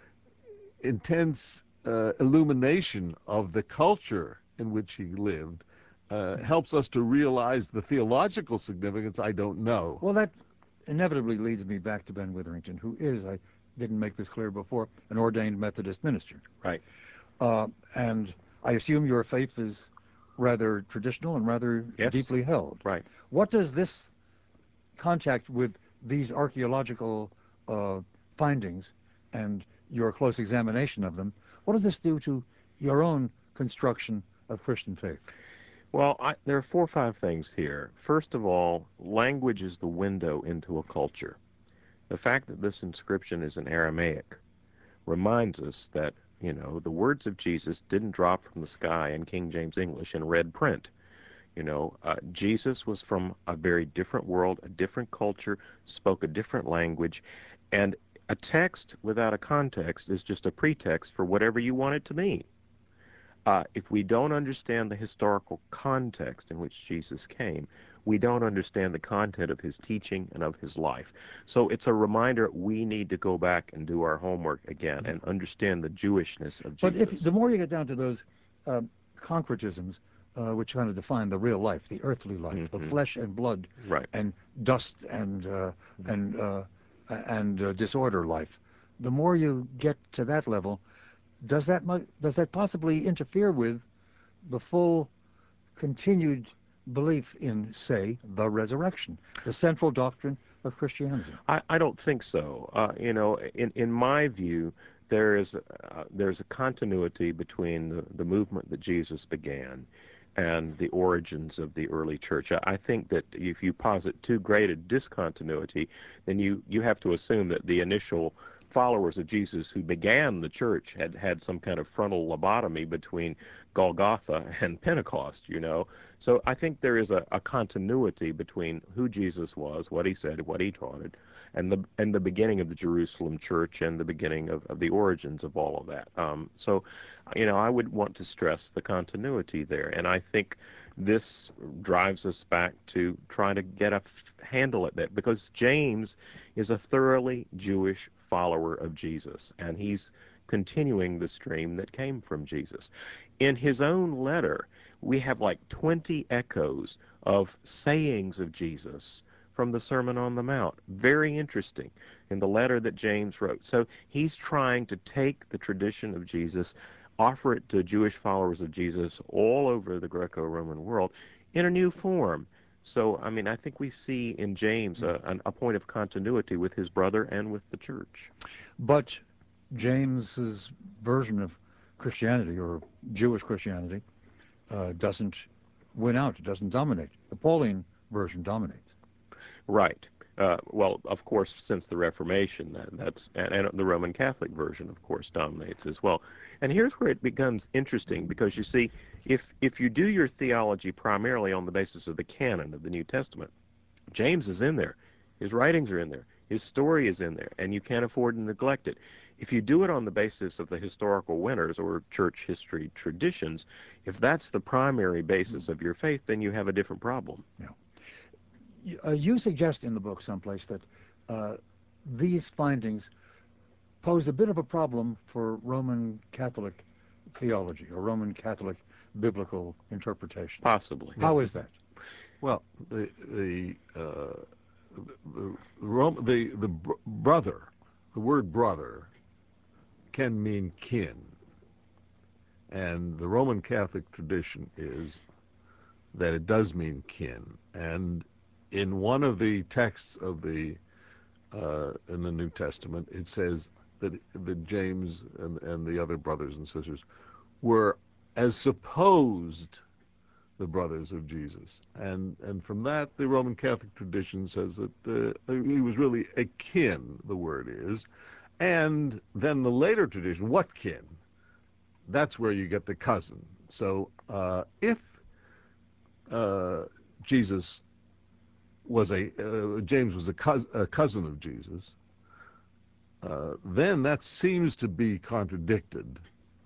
S3: intense uh, illumination of the culture in which he lived uh, helps us to realize the theological significance, I don't know.
S2: Well, that inevitably leads me back to Ben Witherington, who is, I didn't make this clear before, an ordained Methodist minister.
S4: Right.
S2: Uh, and I assume your faith is rather traditional and rather
S4: Yes.
S2: deeply held.
S4: Right.
S2: What does this contact with these archaeological uh, findings and your close examination of them, what does this do to your own construction of Christian faith?
S4: Well, I, there are four or five things here. First of all, language is the window into a culture. The fact that this inscription is in Aramaic reminds us that, you know, the words of Jesus didn't drop from the sky in King James English in red print. You know, uh, Jesus was from a very different world, a different culture, spoke a different language, and a text without a context is just a pretext for whatever you want it to mean. Uh, if we don't understand the historical context in which Jesus came, we don't understand the content of his teaching and of his life. So it's a reminder we need to go back and do our homework again and understand the Jewishness of Jesus.
S2: But if the more you get down to those uh, concretisms, uh, which kind of define the real life, the earthly life,
S4: Mm-hmm.
S2: the flesh and blood,
S4: Right.
S2: and dust and uh, and uh, and uh, disorder life, the more you get to that level, does that mu- does that possibly interfere with the full continued belief in, say, the resurrection, the central doctrine of Christianity?
S4: I, I don't think so. Uh, you know, in, in my view, there is uh, there's a continuity between the, the movement that Jesus began and the origins of the early church. I, I think that if you posit too great a discontinuity, then you, you have to assume that the initial followers of Jesus who began the church had had some kind of frontal lobotomy between Golgotha and Pentecost, you know. So I think there is a, a continuity between who Jesus was, what he said, what he taught, and the and the beginning of the Jerusalem church and the beginning of, of the origins of all of that. Um, so, you know, I would want to stress the continuity there. And I think this drives us back to trying to get a f- handle at that, because James is a thoroughly Jewish follower of Jesus, and he's continuing the stream that came from Jesus. In his own letter, we have like twenty echoes of sayings of Jesus from the Sermon on the Mount. Very interesting in the letter that James wrote. So he's trying to take the tradition of Jesus, offer it to Jewish followers of Jesus all over the Greco-Roman world in a new form. So, I mean, I think we see in James a, an- a point of continuity with his brother and with the church.
S2: But James's version of Christianity, or Jewish Christianity, uh, doesn't win out. It doesn't dominate. The Pauline version dominates.
S4: Right. Uh, well, of course, since the Reformation, that, that's and, and the Roman Catholic version, of course, dominates as well. And here's where it becomes interesting, because you see, if if you do your theology primarily on the basis of the canon of the New Testament, James is in there, his writings are in there, his story is in there, and you can't afford to neglect it. If you do it on the basis of the historical winners or church history traditions, if that's the primary basis of your faith, then you have a different problem.
S2: Yeah. You, uh, you suggest in the book someplace that uh, these findings pose a bit of a problem for Roman Catholic theology or Roman Catholic biblical interpretation.
S4: Possibly.
S2: How is that?
S3: Well, the the uh, the, the, the, the br- brother, the word brother, can mean kin, and the Roman Catholic tradition is that it does mean kin. And in one of the texts of the uh, in the New Testament, it says that that James and, and the other brothers and sisters were as supposed the brothers of Jesus, and and from that the Roman Catholic tradition says that uh, he was really a kin. The word is, and then the later tradition, what kin? That's where you get the cousin. So uh, if uh, Jesus was a uh, James was a, cous- a cousin of Jesus, uh, then that seems to be contradicted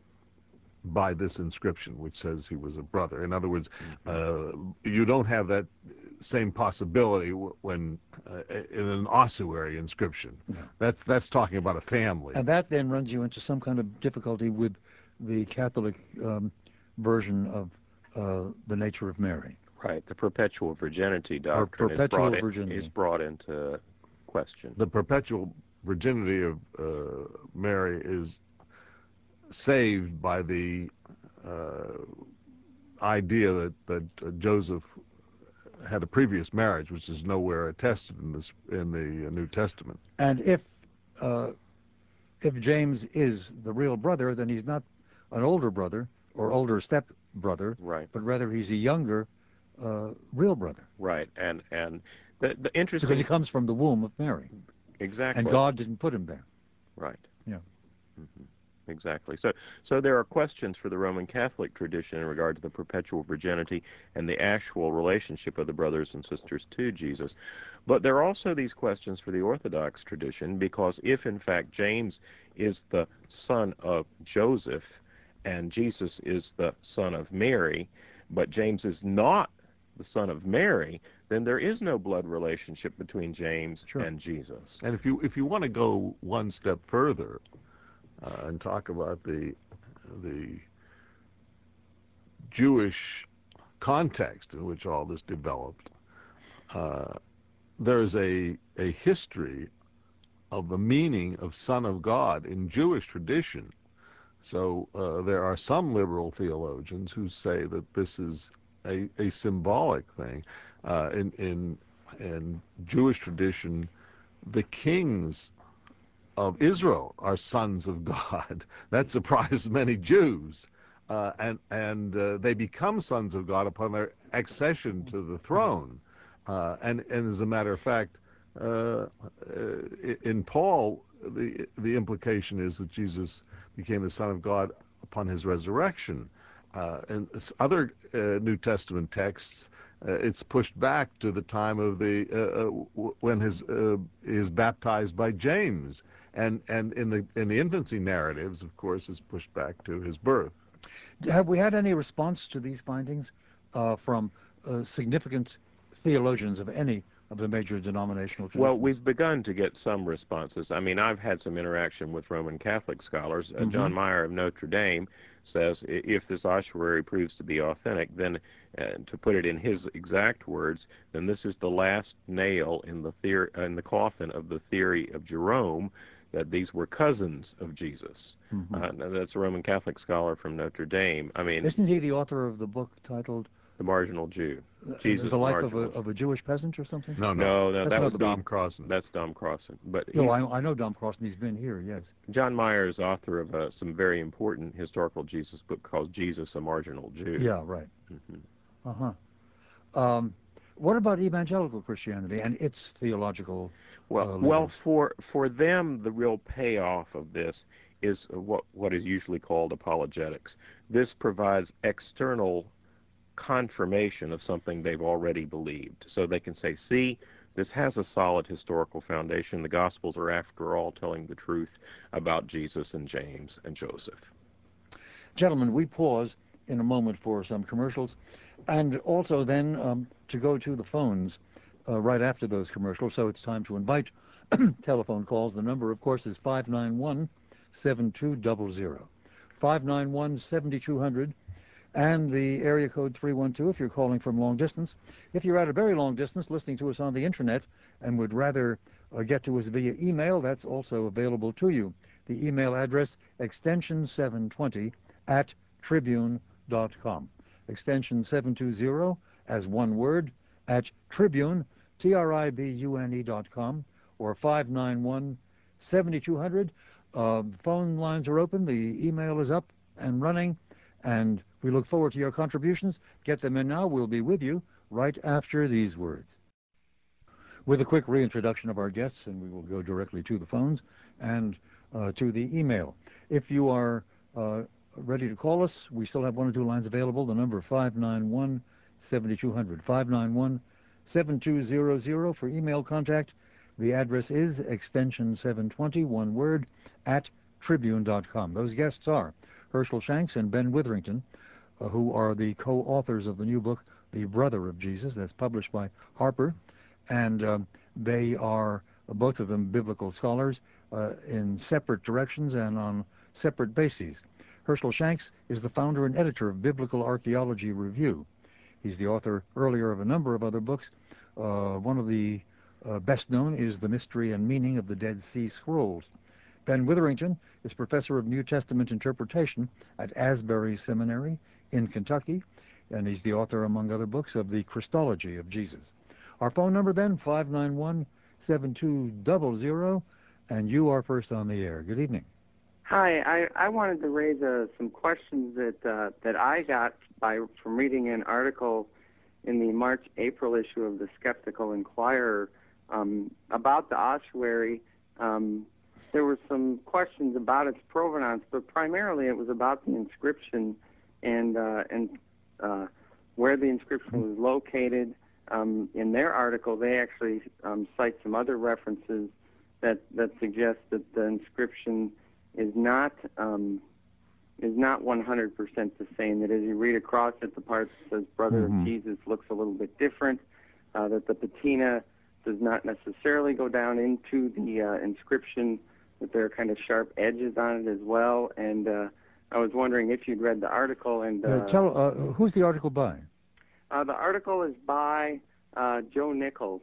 S3: by this inscription, which says he was a brother. In other words, uh, you don't have that same possibility w- when uh, in an ossuary inscription.
S2: Yeah.
S3: That's that's talking about a family.
S2: And that then runs you into some kind of difficulty with the Catholic um, version of uh, the nature of Mary.
S4: Right. The perpetual virginity doctrine
S2: perpetual
S4: is, brought
S2: virginity.
S4: In, is brought into question.
S3: The perpetual virginity of uh, Mary is saved by the uh, idea that that uh, Joseph had a previous marriage, which is nowhere attested in this in the uh, New Testament.
S2: And if uh, if James is the real brother, then he's not an older brother or older step brother,
S4: Right.
S2: but rather he's a younger uh, real brother.
S4: Right. And and the the interesting
S2: Because he comes from the womb of Mary.
S4: exactly.
S2: And God didn't put him there.
S4: Right.
S2: Yeah.
S4: Mm-hmm. Exactly. So, so there are questions for the Roman Catholic tradition in regard to the perpetual virginity and the actual relationship of the brothers and sisters to Jesus. But there are also these questions for the Orthodox tradition, because if, in fact, James is the son of Joseph and Jesus is the son of Mary, but James is not the son of Mary, then there is no blood relationship between James
S2: Sure.
S4: and Jesus.
S3: And if you if you want to go one step further uh, and talk about the the Jewish context in which all this developed, uh, there is a a history of the meaning of Son of God in Jewish tradition. So uh, there are some liberal theologians who say that this is a, a symbolic thing. Uh, in in in Jewish tradition, the kings of Israel are sons of God. That surprised many Jews. Uh, and and uh, they become sons of God upon their accession to the throne. Uh, and, and as a matter of fact, uh, uh, in Paul, the the implication is that Jesus became the Son of God upon his resurrection. Uh, and other uh, New Testament texts, uh, it's pushed back to the time of the uh, uh, when his uh, is baptized by James. And and in the in the infancy narratives, of course, is pushed back to his birth.
S2: Have we had any response to these findings uh, from uh, significant theologians of any of the major denominational traditions?
S4: Well, we've begun to get some responses. I mean, I've had some interaction with Roman Catholic scholars. Uh,
S2: Mhm.
S4: John Meyer of Notre Dame says i- if this ossuary proves to be authentic, then, uh, to put it in his exact words, then this is the last nail in the theory, in the coffin of the theory of Jerome, that these were cousins of Jesus.
S2: Mhm.
S4: Uh, now that's a Roman Catholic scholar from Notre Dame. I mean,
S2: Isn't he the author of the book titled
S4: the marginal Jew.
S2: uh,
S4: Jesus,
S2: The Life of a,
S4: Marginal Jew.
S2: of a Jewish Peasant or something?
S3: No, no,
S4: No, no,
S2: That's
S4: that was
S2: another
S3: Dom
S2: book.
S3: Crossan.
S4: That's Dom Crossan. But
S2: Oh,
S4: he's-
S2: I, I know Dom Crossan. He's been here, yes.
S4: John Meyer is author of uh, some very important historical Jesus book called Jesus, a Marginal Jew.
S2: Yeah, right.
S4: Mhm.
S2: Uh-huh. Um, What about evangelical Christianity and its theological
S4: Well,
S2: uh,
S4: well,
S2: leaders?
S4: for for them, the real payoff of this is what what is usually called apologetics. This provides external confirmation of something they've already believed. So they can say, see, this has a solid historical foundation. The Gospels are, after all, telling the truth about Jesus and James and Joseph.
S2: Gentlemen, we pause in a moment for some commercials, and also then um, to go to the phones uh, right after those commercials. So it's time to invite telephone calls. The number, of course, is five nine one, seven two zero zero. five nine one, seven two zero zero. And the area code three one two if you're calling from long distance. If you're at a very long distance listening to us on the internet and would rather uh, get to us via email, that's also available to you. The email address, extension seven twenty at tribune dot com. Extension seven two zero as one word at tribune, T R I B U N E dot com, or five nine one, seven two zero zero. Uh, phone lines are open. The email is up and running. And we look forward to your contributions. Get them in now. We'll be with you right after these words. With a quick reintroduction of our guests, and we will go directly to the phones and uh, to the email. If you are uh, ready to call us, we still have one or two lines available. The number five nine one, seven two zero zero. five nine one, seven two zero zero for email contact. The address is extension seven twenty, one word, at tribune dot com. Those guests are Herschel Shanks and Ben Witherington, uh, who are the co-authors of the new book, The Brother of Jesus, that's published by Harper. And um, they are, uh, both of them, biblical scholars uh, in separate directions and on separate bases. Herschel Shanks is the founder and editor of Biblical Archaeology Review. He's the author earlier of a number of other books. Uh, one of the uh, best known is The Mystery and Meaning of the Dead Sea Scrolls. Ben Witherington is professor of New Testament interpretation at Asbury Seminary in Kentucky, and he's the author, among other books, of The Christology of Jesus. Our phone number then, five nine one, seven two zero zero, and you are first on the air. Good evening.
S5: Hi, I, I wanted to raise uh, some questions that uh, that I got by from reading an article in the March-April issue of the Skeptical Inquirer um, about the ossuary. Um, There were some questions about its provenance, but primarily it was about the inscription and uh, and uh, where the inscription was located. Um, in their article, they actually um, cite some other references that, that suggest that the inscription is not um, is not one hundred percent the same. That as you read across it, the part that says "Brother
S2: Mm-hmm.
S5: of Jesus" looks a little bit different. Uh, that the patina does not necessarily go down into the uh, inscription, that there are kind of sharp edges on it as well. And uh, I was wondering if you'd read the article. And uh,
S2: Uh, tell, uh, who's the article by?
S5: uh, the article is by uh, Joe Nichols.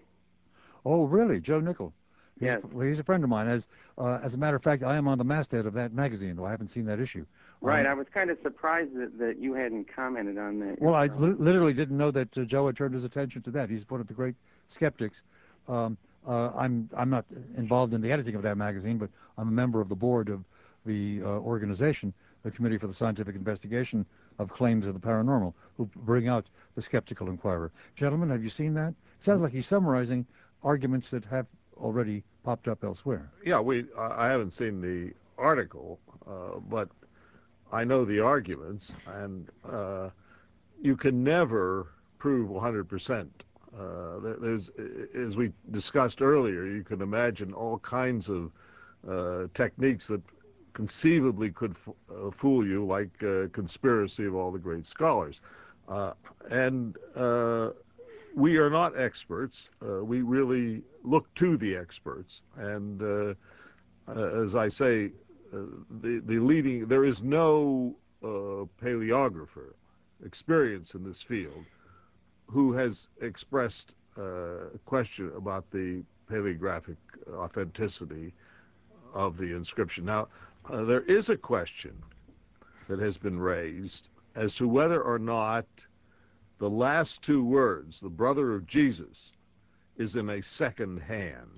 S2: Oh, really? Joe Nichols. He's,
S5: Yes.
S2: a, he's a friend of mine. As, uh, as a matter of fact, I am on the masthead of that magazine, though I haven't seen that issue.
S5: Right.
S2: Um,
S5: I was kind of surprised that, that you hadn't commented on that.
S2: Well, I
S5: yourself.
S2: li- literally didn't know that uh, Joe had turned his attention to that. He's one of the great skeptics. Um, uh, I'm I'm not involved in the editing of that magazine, but I'm a member of the board of the uh, organization, the Committee for the Scientific Investigation of Claims of the Paranormal, who bring out the Skeptical Inquirer. Gentlemen, have you seen that? It sounds like he's summarizing arguments that have already popped up elsewhere.
S3: Yeah, we. I I haven't seen the article, uh, but I know the arguments, and uh, you can never prove one hundred percent. Uh, there- there's, as we discussed earlier, you can imagine all kinds of uh, techniques that conceivably could f- uh, fool you, like uh, conspiracy of all the great scholars. Uh, and uh, we are not experts. Uh, we really look to the experts. And uh, uh, as I say, uh, the, the leading, there is no uh, paleographer experienced in this field who has expressed uh, a question about the paleographic authenticity of the inscription. Now, uh, there is a question that has been raised as to whether or not the last two words, the brother of Jesus, is in a second hand.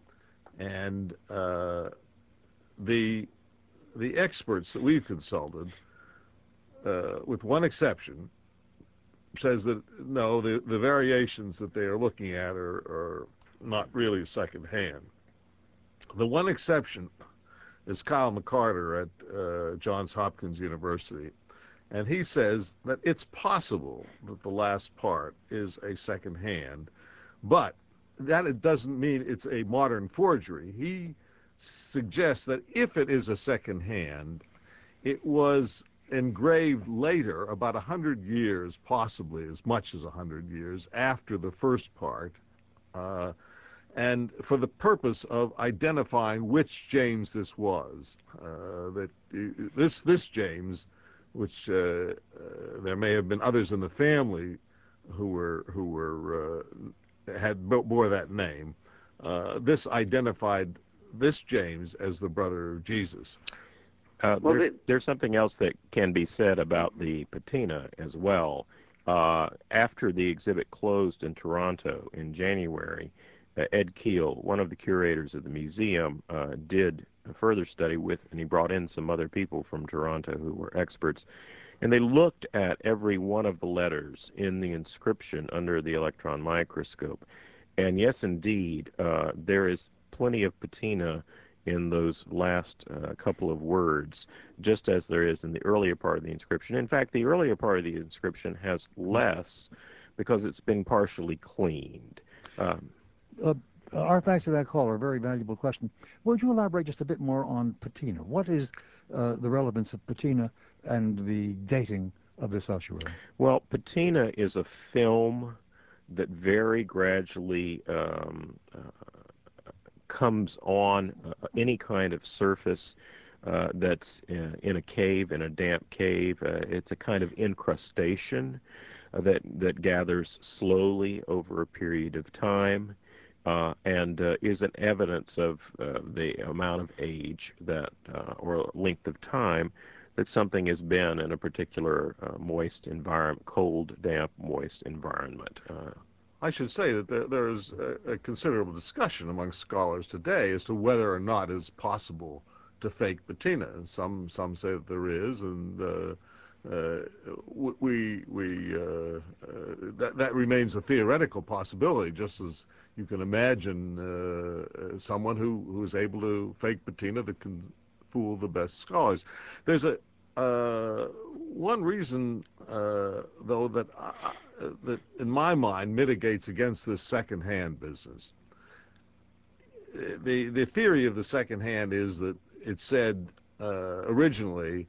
S3: And uh, the the experts that we've consulted, uh, with one exception, says that no, the, the variations that they are looking at are, are not really secondhand. The one exception is Kyle McCarter at uh, Johns Hopkins University, and he says that it's possible that the last part is a secondhand, but that it doesn't mean it's a modern forgery. He suggests that if it is a secondhand, it was engraved later, about a hundred years, possibly as much as a hundred years after the first part, uh, and for the purpose of identifying which James this was. Uh, that uh, this this James, which uh, uh, there may have been others in the family who were who were uh, had bore that name. Uh, this identified this James as the brother of Jesus.
S4: Uh,
S5: Well,
S4: there's,
S5: it-
S4: there's something else that can be said about the patina as well. Uh, after the exhibit closed in Toronto in January, uh, Ed Keel, one of the curators of the museum, uh, did a further study with, and he brought in some other people from Toronto who were experts, and they looked at every one of the letters in the inscription under the electron microscope. And yes, indeed, uh, there is plenty of patina in those last uh, couple of words, just as there is in the earlier part of the inscription. In fact, the earlier part of the inscription has less because it's been partially cleaned. Um,
S2: Uh, our thanks to that caller, a very valuable question. Would you elaborate just a bit more on patina? What is uh, the relevance of patina and the dating of this ossuary?
S4: well, patina is a film that very gradually um, uh, comes on uh, any kind of surface uh, that's in, in a cave, in a damp cave. Uh, it's a kind of incrustation uh, that, that gathers slowly over a period of time. Uh, and uh, is an evidence of uh, the amount of age that, uh, or length of time that something has been in a particular uh, moist environment, cold, damp, moist environment. Uh,
S3: I should say that there, there is a, a considerable discussion among scholars today as to whether or not it's possible to fake patina. And some some say that there is, and uh, uh, we we uh, uh, that that remains a theoretical possibility. Just as you can imagine uh, someone who who is able to fake patina that can fool the best scholars. There's a uh, one reason, uh, though, that I, that in my mind mitigates against this second-hand business. The the theory of the second hand is that it said uh, originally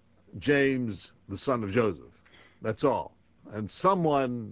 S3: James, the son of Joseph. That's all. And someone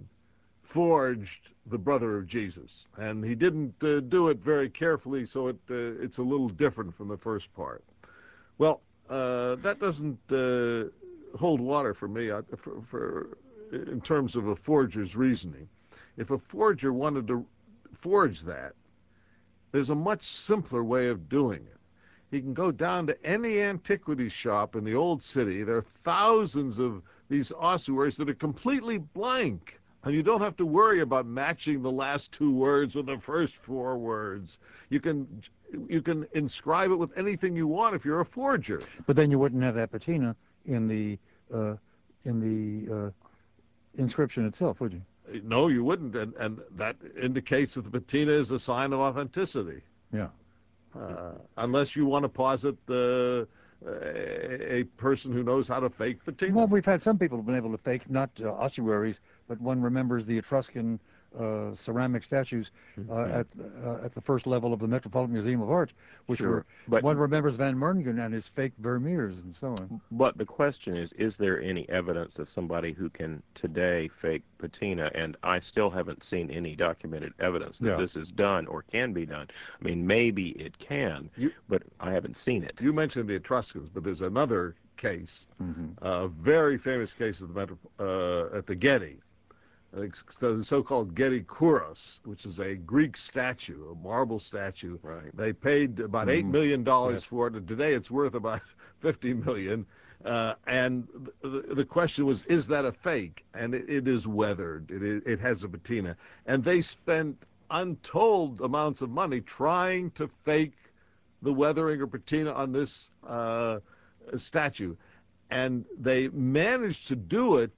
S3: forged the brother of Jesus, and he didn't uh, do it very carefully, so it uh, it's a little different from the first part. Well, uh, that doesn't uh, hold water for me uh, for, for in terms of a forger's reasoning. If a forger wanted to forge that, there's a much simpler way of doing it. He can go down to any antiquities shop in the old city. There are thousands of these ossuaries that are completely blank, and you don't have to worry about matching the last two words with the first four words. You can you can inscribe it with anything you want if you're a forger.
S2: But then you wouldn't have that patina in the uh, in the uh, inscription itself, would you?
S3: No, you wouldn't, and, and that indicates that the patina is a sign of authenticity.
S2: Yeah.
S3: Uh, unless you want to posit the, uh, a, a person who knows how to fake patina.
S2: Well, we've had some people who've been able to fake not uh, ossuaries, but one remembers the Etruscan uh, ceramic statues uh,
S4: Mhm.
S2: at uh, at the first level of the Metropolitan Museum of Art, which
S4: Sure,
S2: were
S4: but-
S2: one remembers Van Meungen and his fake Vermeers and so on.
S4: But the question is, is there any evidence of somebody who can today fake patina? And I still haven't seen any documented evidence that
S2: Yeah.
S4: this is done or can be done. I mean, maybe it can,
S3: You-
S4: but I haven't seen it.
S3: You mentioned the Etruscans, but there's another case,
S2: Mhm.
S3: a very famous case at the, Metro, uh, at the Getty, It's the so-called Getty Kouros, which is a Greek statue, a marble statue.
S4: Right.
S3: They paid about eight million dollars
S2: Yes.
S3: for it, and today it's worth about fifty million dollars. Uh, and the, the question was, is that a fake? And it, it is weathered. It, is, it has a patina. And they spent untold amounts of money trying to fake the weathering or patina on this uh, statue. And they managed to do it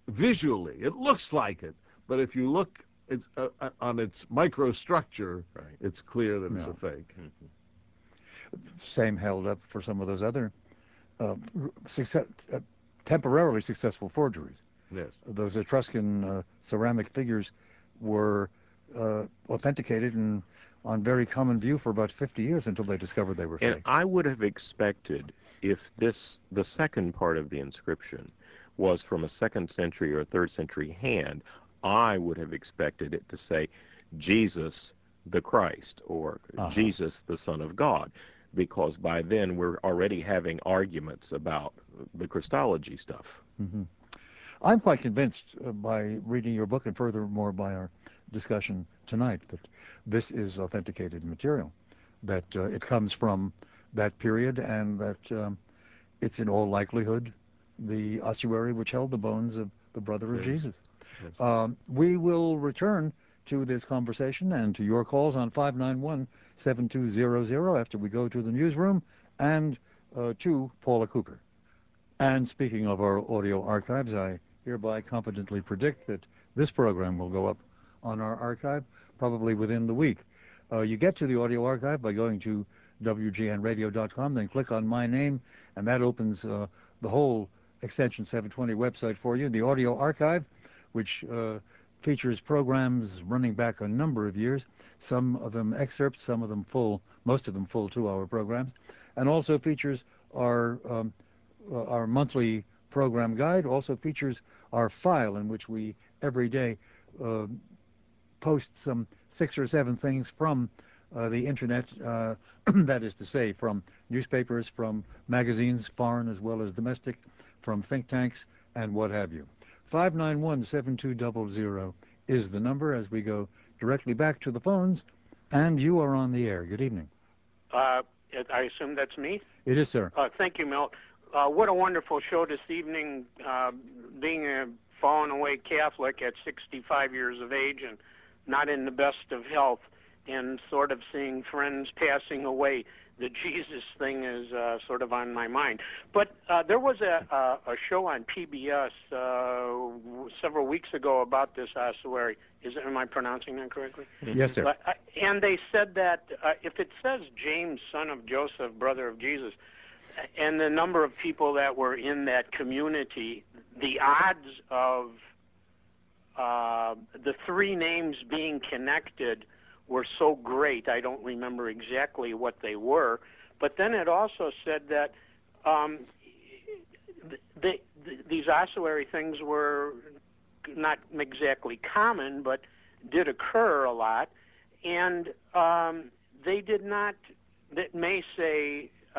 S3: visually. It looks like it, but if you look it's, uh, uh, on its microstructure,
S4: Right.
S3: it's clear that it's
S2: Yeah.
S3: a fake.
S2: Same held up for some of those other uh, success, uh, temporarily successful forgeries.
S3: Yes.
S2: Those Etruscan uh, ceramic figures were uh, authenticated and on very common view for about fifty years until they discovered they were
S4: And
S2: fake.
S4: I would have expected if this, the second part of the inscription was from a second century or a third century hand, I would have expected it to say Jesus the Christ or
S2: Uh-huh.
S4: Jesus the Son of God, because by then we're already having arguments about the Christology stuff.
S2: hmm I'm quite convinced uh, by reading your book and furthermore by our discussion tonight that this is authenticated material, that uh, it comes from that period and that um, it's in all likelihood the ossuary which held the bones of the brother of
S3: Yes.
S2: Jesus.
S3: Yes.
S2: Um, we will return to this conversation and to your calls on five nine one, seven two zero zero after we go to the newsroom and uh, to Paula Cooper. And speaking of our audio archives, I hereby confidently predict that this program will go up on our archive probably within the week. Uh, you get to the audio archive by going to W G N radio dot com, then click on my name, and that opens uh, the whole Extension seven twenty website for you. The audio archive, which uh, features programs running back a number of years, some of them excerpts, some of them full, most of them full two-hour programs, and also features our um, uh, our monthly program guide, also features our file in which we every day uh, post some six or seven things from uh, the internet, uh, that is to say, from newspapers, from magazines, foreign as well as domestic, from think tanks, and what have you. five nine one, seven two zero zero is the number as we go directly back to the phones, and you are on the air. Good evening.
S6: Uh, I assume that's me?
S2: It is, sir.
S6: Uh, thank you, Milt. Uh, what a wonderful show this evening, uh, being a fallen away Catholic at sixty-five years of age and not in the best of health, and sort of seeing friends passing away. The Jesus thing is uh, sort of on my mind. But uh, there was a, a, a show on P B S uh, several weeks ago about this ossuary. Is am I pronouncing that correctly?
S2: Yes, sir.
S6: Uh, and they said that uh, if it says James, son of Joseph, brother of Jesus, and the number of people that were in that community, the odds of uh, the three names being connected were so great. I don't remember exactly what they were, but then it also said that um, they, th these ossuary things were not exactly common, but did occur a lot, and um, they did not, that may say, uh,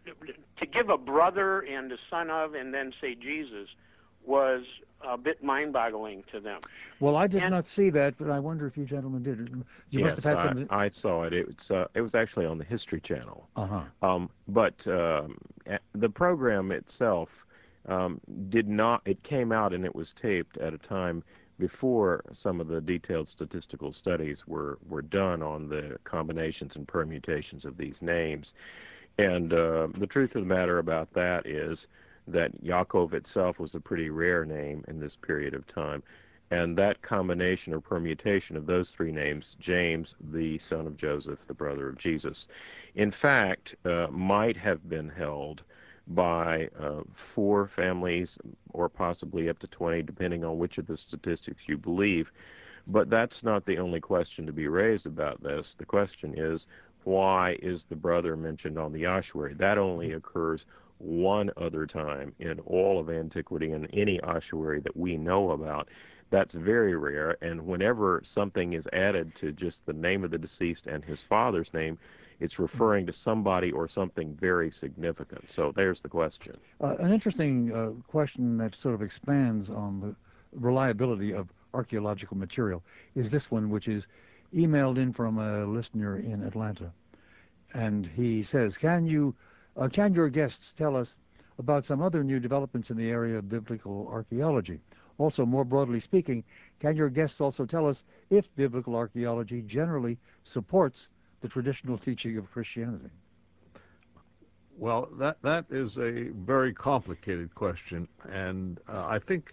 S6: to give a brother and a son of and then say Jesus was a bit mind-boggling to them.
S2: Well, I did
S6: And-
S2: not see that, but I wonder if you gentlemen did. You
S4: yes,
S2: must have had
S4: I,
S2: some.
S4: I saw it. It was, uh, it was actually on the History Channel.
S2: Uh-huh.
S4: Um, but um, a- the program itself um, did not, it came out and it was taped at a time before some of the detailed statistical studies were, were done on the combinations and permutations of these names. And uh, the truth of the matter about that is that Yaakov itself was a pretty rare name in this period of time. And that combination or permutation of those three names, James, the son of Joseph, the brother of Jesus, in fact, uh, might have been held by uh, four families or possibly up to twenty, depending on which of the statistics you believe. But that's not the only question to be raised about this. The question is, why is the brother mentioned on the ossuary? That only occurs one other time in all of antiquity in any ossuary that we know about. That's very rare, and whenever something is added to just the name of the deceased and his father's name, it's referring to somebody or something very significant. So there's the question.
S2: Uh, an interesting uh, question that sort of expands on the reliability of archaeological material is this one, which is emailed in from a listener in Atlanta. And he says, can you, uh, can your guests tell us about some other new developments in the area of biblical archaeology? Also, more broadly speaking, can your guests also tell us if biblical archaeology generally supports the traditional teaching of Christianity?
S3: Well, that that is a very complicated question, and uh, I think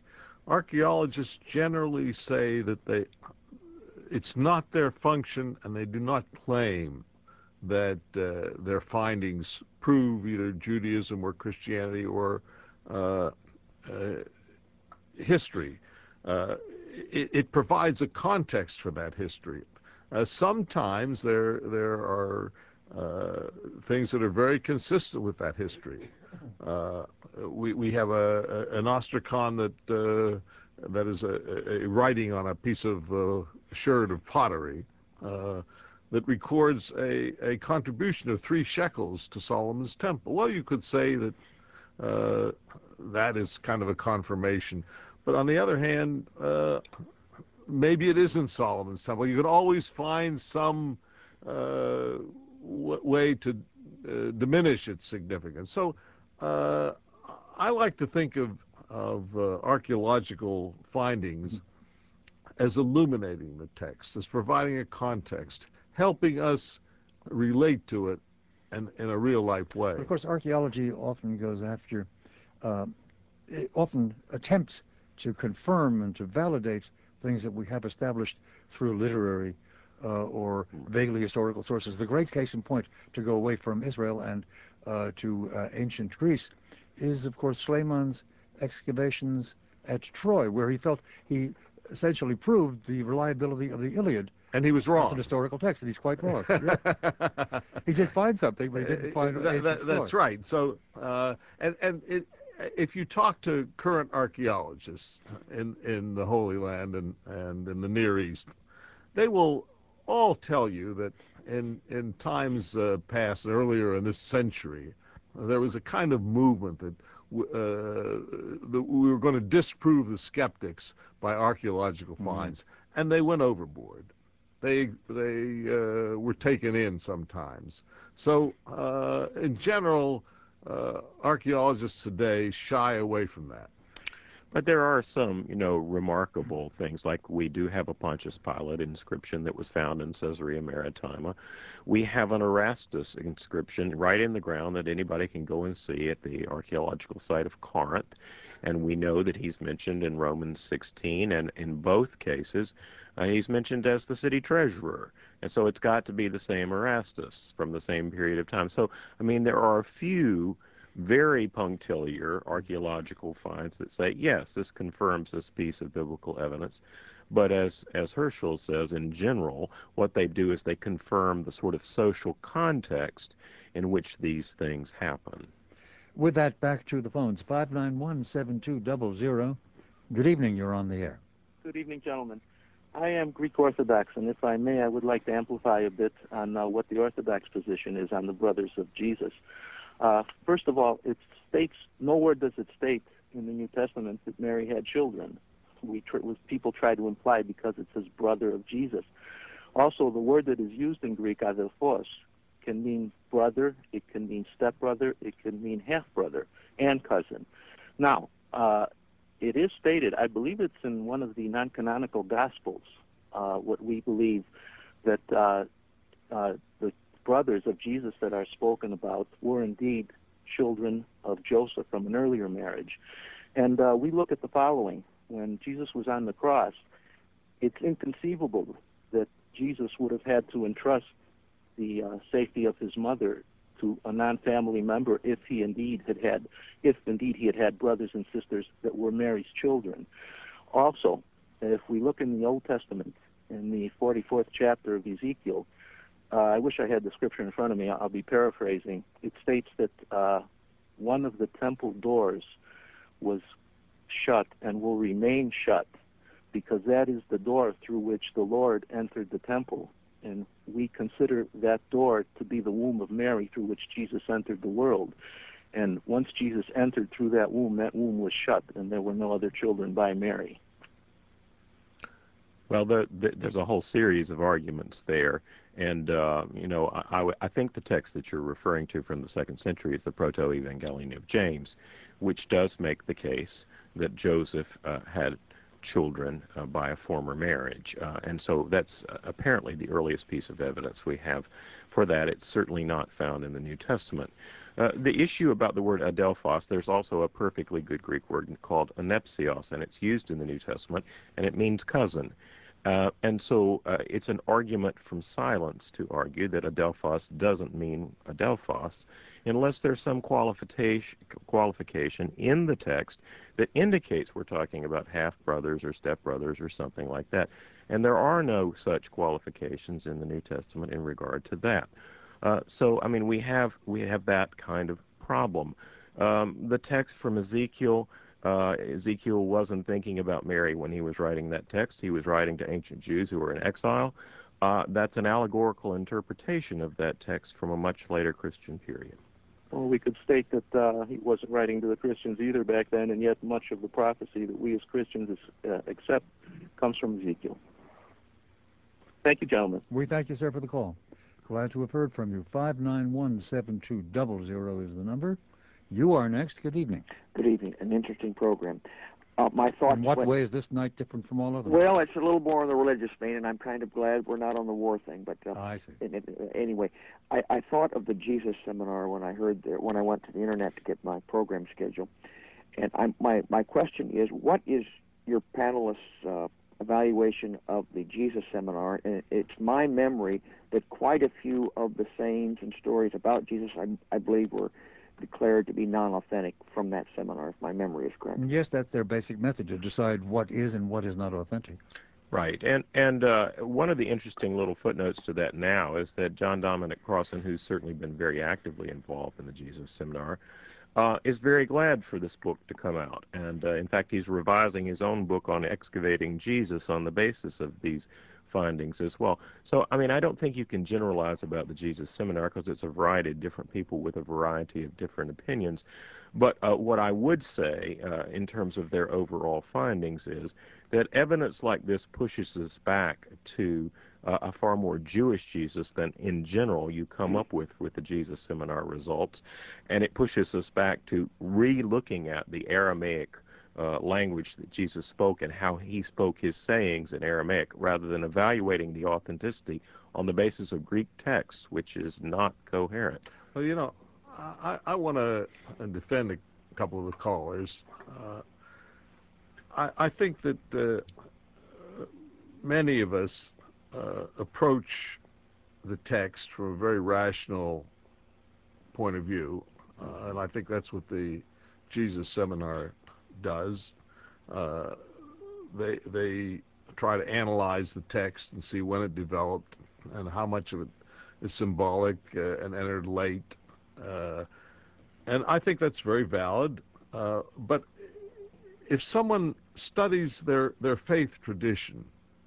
S3: archaeologists generally say that they it's not their function, and they do not claim that uh, their findings prove either Judaism or Christianity or uh, uh, history. Uh, it, it provides a context for that history. Uh, sometimes there there are uh, things that are very consistent with that history. Uh, we we have a, a an ostracon that uh, that is a, a writing on a piece of uh, sherd of pottery uh, that records a, a contribution of three shekels to Solomon's temple. Well, you could say that uh, that is kind of a confirmation, but on the other hand, uh, maybe it isn't Solomon's temple. You could always find some uh, w- way to uh, diminish its significance. So uh, I like to think of, of uh, archaeological findings as illuminating the text, as providing a context, helping us relate to it in, in a real-life way.
S2: Of course, archaeology often goes after, uh, it often attempts to confirm and to validate things that we have established through literary uh, or vaguely historical sources. The great case in point, to go away from Israel and uh, to uh, ancient Greece, is, of course, Schleimann's excavations at Troy, where he felt he essentially proved the reliability of the Iliad.
S3: And he was wrong.
S2: As an historical text, and he's quite wrong. Yeah. He did find something, but he didn't find
S3: that,
S2: ancient
S3: that, That's
S2: Troy.
S3: right. So, uh, and and it, if you talk to current archaeologists in in the Holy Land and and in the Near East, they will all tell you that in in times uh, past, earlier in this century, there was a kind of movement that uh, that we were going to disprove the skeptics by archaeological finds, mm. and they went overboard. They they uh, were taken in sometimes. So uh, in general, uh, archaeologists today shy away from that.
S4: But there are some, you know, remarkable things, like we do have a Pontius Pilate inscription that was found in Caesarea Maritima. We have an Erastus inscription right in the ground that anybody can go and see at the archaeological site of Corinth. And we know that he's mentioned in Romans sixteen, and in both cases, uh, he's mentioned as the city treasurer. And so it's got to be the same Erastus from the same period of time. So, I mean, there are a few very punctiliar archaeological finds that say, yes, this confirms this piece of biblical evidence. But as, as Herschel says, in general, what they do is they confirm the sort of social context in which these things happen.
S2: With that, back to the phones. five nine one, seven two zero zero. Good evening. You're on the air.
S7: Good evening, gentlemen. I am Greek Orthodox, and if I may, I would like to amplify a bit on uh, what the Orthodox position is on the brothers of Jesus. Uh, first of all, it states, nowhere does it state in the New Testament that Mary had children. We tr- people try to imply because it says brother of Jesus. Also, the word that is used in Greek, adelphos, can mean brother, it can mean stepbrother, it can mean half-brother and cousin. Now, uh, it is stated, I believe it's in one of the non-canonical Gospels, uh, what we believe, that uh, uh, the brothers of Jesus that are spoken about were indeed children of Joseph from an earlier marriage. And uh, we look at the following. When Jesus was on the cross, it's inconceivable that Jesus would have had to entrust the uh, safety of his mother to a non-family member if he indeed had had, if indeed he had had brothers and sisters that were Mary's children. Also, if we look in the Old Testament, in the forty-fourth chapter of Ezekiel, uh, I wish I had the scripture in front of me, I'll be paraphrasing. It states that uh, one of the temple doors was shut and will remain shut, because that is the door through which the Lord entered the temple. And we consider that door to be the womb of Mary through which Jesus entered the world. And once Jesus entered through that womb, that womb was shut, and there were no other children by Mary.
S4: Well, there, there's a whole series of arguments there. And, uh, you know, I, I think the text that you're referring to from the second century is the Proto-Evangelion of James, which does make the case that Joseph uh, had children uh, by a former marriage. Uh, and so that's uh, apparently the earliest piece of evidence we have for that. It's certainly not found in the New Testament. Uh, the issue about the word adelphos, there's also a perfectly good Greek word called anepsios, and it's used in the New Testament, and it means cousin. Uh, and so uh, it's an argument from silence to argue that adelphos doesn't mean adelphos unless there's some qualification, qualification in the text that indicates we're talking about half-brothers or step-brothers or something like that. And there are no such qualifications in the New Testament in regard to that. Uh, so, I mean, we have we have that kind of problem. Um, the text from Ezekiel, uh, Ezekiel wasn't thinking about Mary when he was writing that text. He was writing to ancient Jews who were in exile. Uh, that's an allegorical interpretation of that text from a much later Christian period.
S7: Well, we could state that uh, he wasn't writing to the Christians either back then, and yet much of the prophecy that we as Christians uh, accept comes from Ezekiel. Thank you, gentlemen.
S2: We thank you, sir, for the call. Glad to have heard from you. five nine one, seven two zero zero is the number. You are next. Good evening.
S8: Good evening. An interesting program. Uh, my thoughts.
S2: In what
S8: went,
S2: way is this night different from all others?
S8: Well, it's a little more on the religious vein, and I'm kind of glad we're not on the war thing. But uh,
S2: oh, I see.
S8: In, in, anyway, I, I thought of the Jesus seminar when I heard the, when I went to the internet to get my program schedule, and I'm, my my question is, what is your panelists' uh, evaluation of the Jesus seminar? And it's my memory that quite a few of the sayings and stories about Jesus, I, I believe, were declared to be non-authentic from that seminar, if my memory is correct.
S2: Yes, that's their basic method, to decide what is and what is not authentic.
S4: Right, and and uh, one of the interesting little footnotes to that now is that John Dominic Crossan, who's certainly been very actively involved in the Jesus Seminar, uh, is very glad for this book to come out. And uh, in fact, he's revising his own book on excavating Jesus on the basis of these findings as well. So, I mean, I don't think you can generalize about the Jesus Seminar because it's a variety of different people with a variety of different opinions. But uh, what I would say uh, in terms of their overall findings is that evidence like this pushes us back to uh, a far more Jewish Jesus than in general you come up with with the Jesus Seminar results. And it pushes us back to re-looking at the Aramaic Uh, language that Jesus spoke and how he spoke his sayings in Aramaic, rather than evaluating the authenticity on the basis of Greek text, which is not coherent.
S3: Well, you know, I, I want to defend a couple of the callers. Uh, I, I think that uh, many of us uh, approach the text from a very rational point of view, uh, and I think that's what the Jesus Seminar does. Uh, they they try to analyze the text and see when it developed and how much of it is symbolic uh, and entered late. Uh, and I think that's very valid. Uh, but if someone studies their, their faith tradition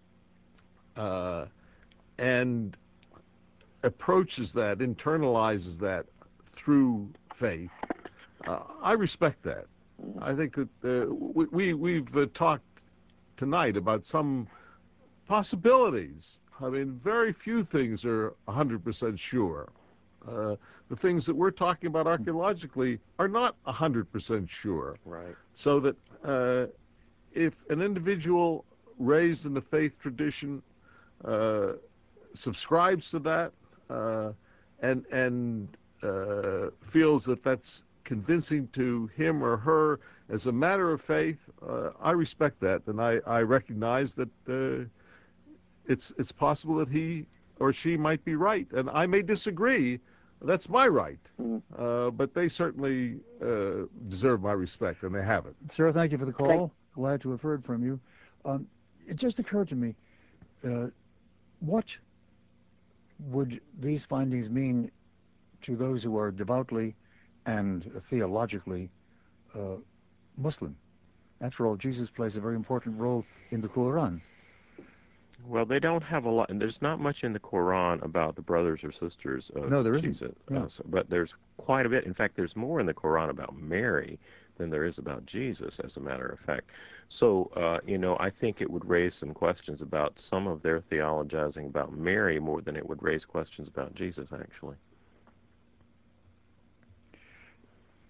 S3: uh, and approaches that, internalizes that through faith, uh, I respect that. I think that uh, we, we, we've uh, talked tonight about some possibilities. I mean, very few things are one hundred percent sure. Uh, the things that we're talking about archaeologically are not one hundred percent sure.
S4: Right.
S3: So that uh, if an individual raised in the faith tradition uh, subscribes to that uh, and, and uh, feels that that's convincing to him or her as a matter of faith, uh, I respect that, and I, I recognize that uh, it's it's possible that he or she might be right, and I may disagree. That's my right, uh, but they certainly uh, deserve my respect, and they have it.
S2: Sir, thank you for the call. Glad to have heard from you. Um, it just occurred to me, uh, what would these findings mean to those who are devoutly and theologically uh, Muslim? After all, Jesus plays a very important role in the Quran.
S4: Well, they don't have a lot, and there's not much in the Quran about the brothers or sisters of
S2: No, there isn't.
S4: Jesus.
S2: Yeah.
S4: Uh, so, but there's quite a bit. In fact, there's more in the Quran about Mary than there is about Jesus, as a matter of fact. So, uh, you know, I think it would raise some questions about some of their theologizing about Mary more than it would raise questions about Jesus, actually.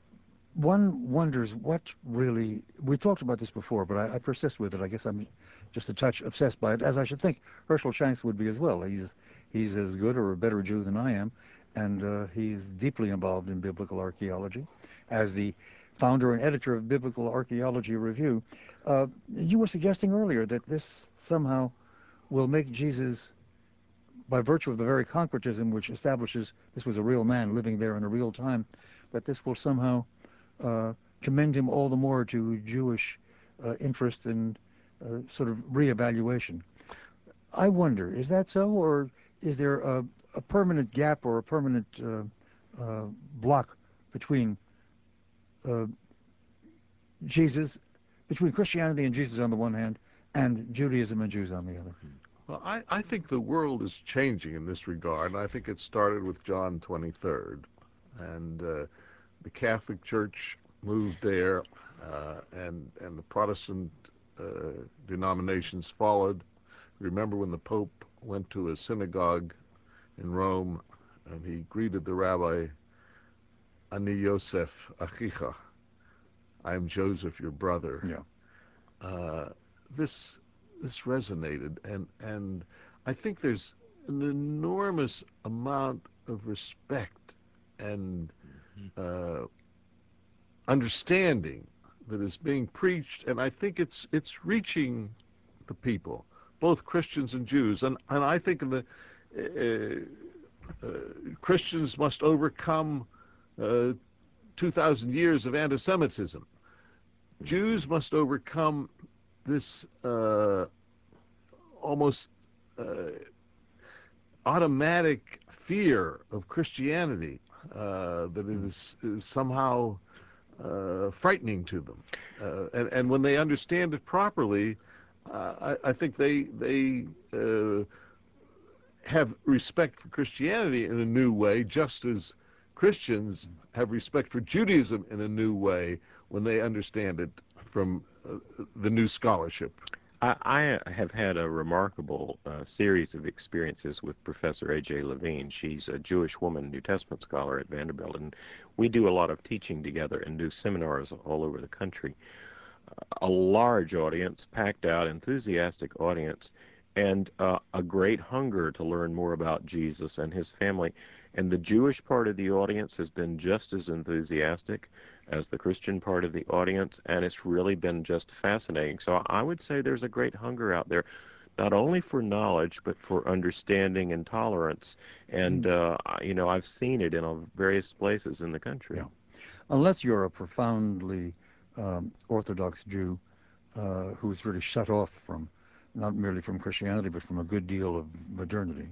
S2: one wonders what really, we talked about this before, but I, I persist with it. I guess I'm just a touch obsessed by it, as I should think Herschel Shanks would be as well. He's, he's as good or a better Jew than I am, and uh, he's deeply involved in biblical archaeology. As the founder and editor of Biblical Archaeology Review, uh, you were suggesting earlier that this somehow will make Jesus, by virtue of the very concretism which establishes this was a real man living there in a real time, that this will somehow uh, commend him all the more to Jewish uh, interest and uh, sort of reevaluation. I wonder, is that so, or is there a, a permanent gap or a permanent uh, uh, block between uh, Jesus, between Christianity and Jesus on the one hand, and Judaism and Jews on the other?
S3: Well, I, I think the world is changing in this regard, and I think it started with John twenty-third. And uh, the Catholic Church moved there, uh, and, and the Protestant uh, denominations followed. Remember when the Pope went to a synagogue in Rome, and he greeted the rabbi, Ani Yosef Achicha, I am Joseph, your brother.
S2: Yeah.
S3: Uh, this this resonated, and and I think there's an enormous amount of respect and uh, understanding that is being preached, and I think it's it's reaching the people, both Christians and Jews, and and I think the uh, uh, Christians must overcome uh, two thousand years of anti-Semitism. Jews must overcome this uh, almost uh, automatic fear of Christianity uh, that it is, is somehow uh, frightening to them, uh, and, and when they understand it properly, uh, I, I think they they uh, have respect for Christianity in a new way, just as Christians have respect for Judaism in a new way when they understand it from uh, the new scholarship.
S4: I, I have had a remarkable uh, series of experiences with Professor A J Levine. She's a Jewish woman, New Testament scholar at Vanderbilt, and we do a lot of teaching together and do seminars all over the country. A large audience, packed out, enthusiastic audience, and uh, a great hunger to learn more about Jesus and his family. And the Jewish part of the audience has been just as enthusiastic as the Christian part of the audience, and it's really been just fascinating. So I would say there's a great hunger out there, not only for knowledge, but for understanding and tolerance. And, uh, you know, I've seen it in uh, various places in the country.
S2: Yeah. Unless you're a profoundly um, Orthodox Jew uh, who's really shut off from, not merely from Christianity, but from a good deal of modernity,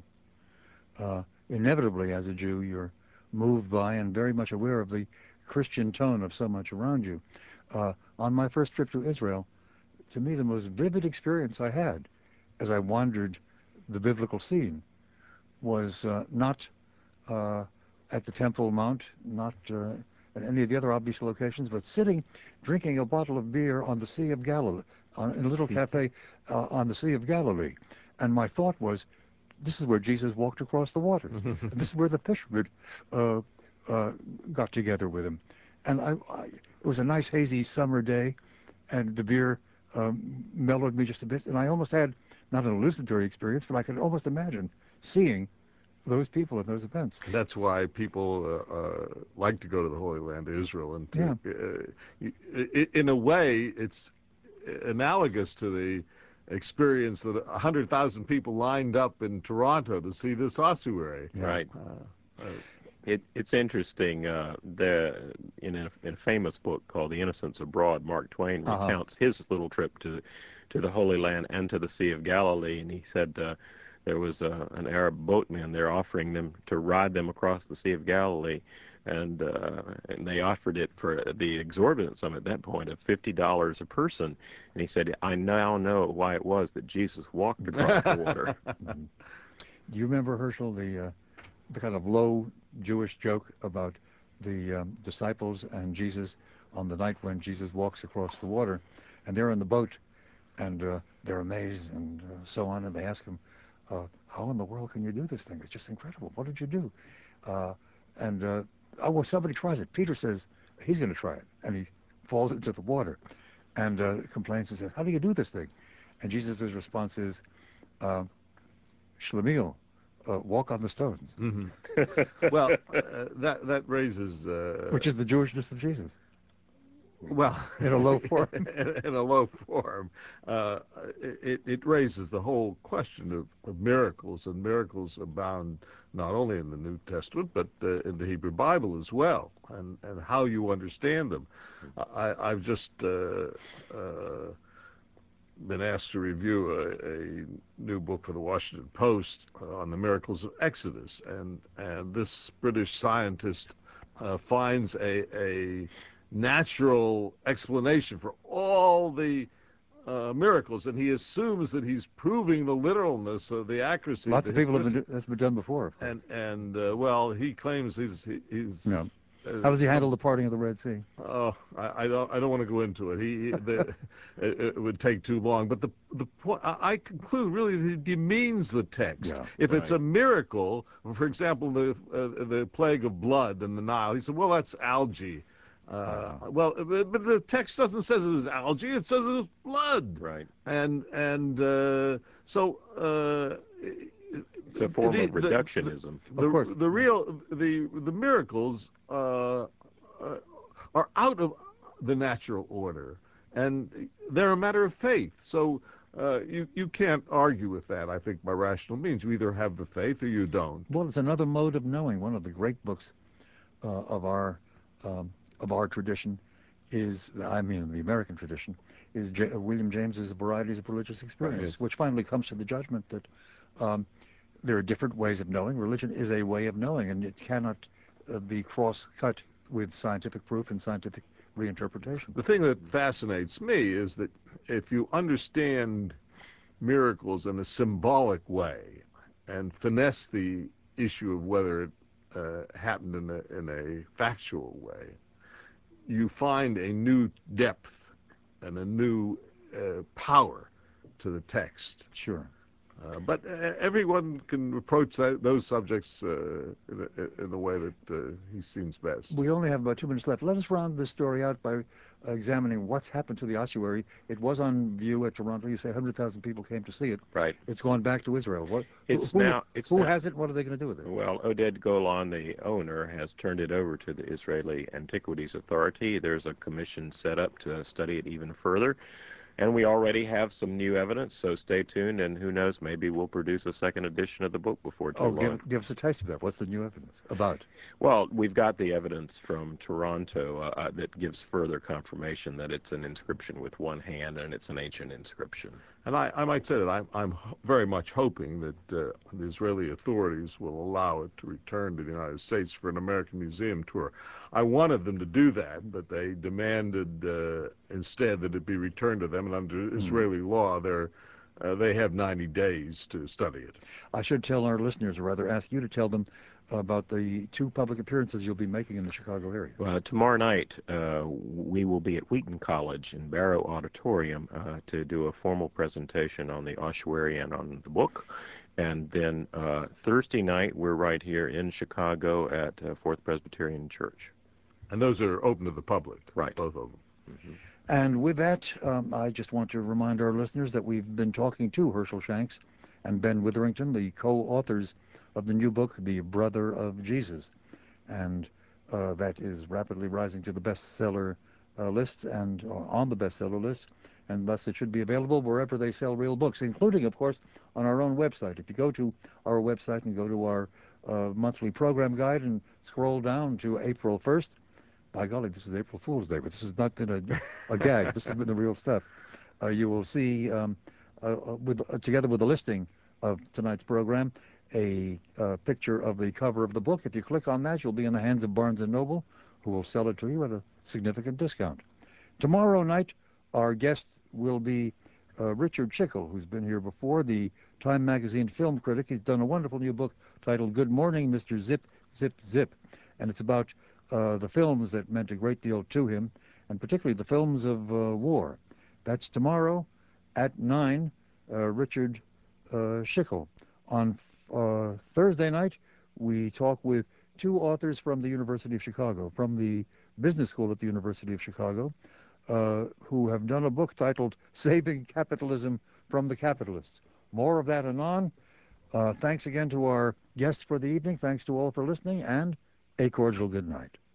S2: uh, inevitably as a Jew you're moved by and very much aware of the Christian tone of so much around you. Uh, on my first trip to Israel, to me the most vivid experience I had as I wandered the biblical scene was uh, not uh, at the Temple Mount, not uh, at any of the other obvious locations, but sitting, drinking a bottle of beer on the Sea of Galilee, on, in a little cafe uh, on the Sea of Galilee. And my thought was, this is where Jesus walked across the water. This is where the fishermen uh, uh, got together with him. And I, I, it was a nice hazy summer day, and the beer um, mellowed me just a bit. And I almost had, not an hallucinatory experience, but I could almost imagine seeing those people at those events.
S3: That's why people uh, uh, like to go to the Holy Land, Israel, and to,
S2: Yeah.
S3: uh, in a way, it's analogous to the experience that a hundred thousand people lined up in Toronto to see this ossuary.
S2: Yeah.
S4: Right.
S3: Uh, uh,
S4: It, it's interesting. Uh, the in a, in a famous book called *The Innocents Abroad*, Mark Twain
S2: Uh-huh.
S4: recounts his little trip to to the Holy Land and to the Sea of Galilee, and he said uh, there was uh, an Arab boatman there offering them to ride them across the Sea of Galilee, and uh, and they offered it for the exorbitant sum at that point of fifty dollars a person, and he said, "I now know why it was that Jesus walked across the water."
S2: Mhm. Do you remember, Herschel, the uh, the kind of low Jewish joke about the um, disciples and Jesus on the night when Jesus walks across the water, and they're in the boat, and uh, they're amazed and uh, so on, and they ask him, uh, how in the world can you do this thing? It's just incredible. What did you do? Uh, and, uh, oh, well, somebody tries it. Peter says, he's going to try it. And he falls into the water and uh, complains and says, how do you do this thing? And Jesus' response is, uh, Shlemiel, uh, walk on the stones.
S3: Mm-hmm. Well, uh, that that raises uh,
S2: which is the Jewishness of Jesus.
S3: Well,
S2: in a low form.
S3: in, in a low form, uh, it it raises the whole question of, of miracles, and miracles abound not only in the New Testament but uh, in the Hebrew Bible as well, and and how you understand them. I, I've just uh, uh, been asked to review a, a new book for the Washington Post on the miracles of Exodus, and and this British scientist uh, finds a a natural explanation for all the uh, miracles, and he assumes that he's proving the literalness of the accuracy.
S2: Lots
S3: of,
S2: of people have been that's been done before.
S3: And and uh, well, he claims he's he, he's.
S2: No.
S3: Uh,
S2: How does he
S3: some,
S2: handle the parting of the Red Sea?
S3: Oh, I, I don't. I don't want to go into it. He, he the, it, it would take too long. But the the point I, I conclude really that he demeans the text.
S2: Yeah,
S3: if
S4: right.
S3: it's a miracle, for example, the uh, the plague of blood in the Nile, he said, well, that's algae. Uh,
S2: uh,
S3: well, but, but the text doesn't say it was algae. It says it was blood.
S4: Right.
S3: And and uh, so. Uh,
S4: It's a form
S3: the,
S4: of reductionism.
S3: The, the,
S2: of course.
S3: The real the the miracles uh, uh, are out of the natural order, and they're a matter of faith. So uh, you you can't argue with that. I think by rational means, you either have the faith or you don't.
S2: Well, it's another mode of knowing. One of the great books uh, of our um, of our tradition is, I mean, the American tradition, is J- William James's Varieties of Religious Experience,
S3: Right, yes.
S2: which finally comes to the judgment that um, there are different ways of knowing. Religion is a way of knowing, and it cannot uh, be cross-cut with scientific proof and scientific reinterpretation.
S3: The thing that fascinates me is that if you understand miracles in a symbolic way and finesse the issue of whether it uh, happened in a, in a factual way, you find a new depth and a new uh, power to the text.
S2: Sure.
S3: Uh, but uh, everyone can approach that, those subjects uh, in, a, in the way that uh, he seems best.
S2: We only have about two minutes left. Let us round this story out by uh, examining what's happened to the ossuary. It was on view at Toronto. You say one hundred thousand people came to see it.
S4: Right.
S2: It's gone back to Israel. What?
S4: It's
S2: who,
S4: now. It's
S2: who
S4: now,
S2: has it? What are they going to do with it?
S4: Well, Oded Golan, the owner, has turned it over to the Israeli Antiquities Authority. There's a commission set up to study it even further. And we already have some new evidence, so stay tuned, and who knows, maybe we'll produce a second edition of the book before too
S2: Oh,
S4: long.
S2: give, give us a taste of that. What's the new evidence about?
S4: Well, we've got the evidence from Toronto uh, uh, that gives further confirmation that it's an inscription with one hand, and it's an ancient inscription.
S3: And I, I might say that I'm, I'm very much hoping that uh, the Israeli authorities will allow it to return to the United States for an American museum tour. I wanted them to do that, but they demanded uh, instead that it be returned to them, and under Israeli mm. law, they're Uh, they have ninety days to study it.
S2: I should tell our listeners, or rather ask you to tell them, about the two public appearances you'll be making in the Chicago area.
S4: Well, tomorrow night, uh, we will be at Wheaton College in Barrow Auditorium uh, to do a formal presentation on the ossuary and on the book. And then uh, Thursday night, we're right here in Chicago at uh, Fourth Presbyterian Church.
S3: And those are open to the public,
S4: right?
S3: Both of them.
S4: Mm-hmm.
S2: And with that, um, I just want to remind our listeners that we've been talking to Herschel Shanks and Ben Witherington, the co-authors of the new book, The Brother of Jesus. And uh, that is rapidly rising to the bestseller uh, list and uh, on the bestseller list. And thus it should be available wherever they sell real books, including, of course, on our own website. If you go to our website and go to our uh, monthly program guide and scroll down to April first, by golly, this is April Fool's Day, but this has not been a, a gag. This has been the real stuff. Uh, you will see, um, uh, with uh, together with the listing of tonight's program, a uh, picture of the cover of the book. If you click on that, you'll be in the hands of Barnes and Noble, who will sell it to you at a significant discount. Tomorrow night, our guest will be uh, Richard Schickel, who's been here before, the Time Magazine film critic. He's done a wonderful new book titled Good Morning, Mister Zip, Zip, Zip. And it's about uh, the films that meant a great deal to him, and particularly the films of uh, war. That's tomorrow at nine, uh, Richard uh, Schickel. On uh, Thursday night, we talk with two authors from the University of Chicago, from the business school at the University of Chicago, uh, who have done a book titled Saving Capitalism from the Capitalists. More of that anon. Uh, thanks again to our guests for the evening. Thanks to all for listening, and a cordial good night.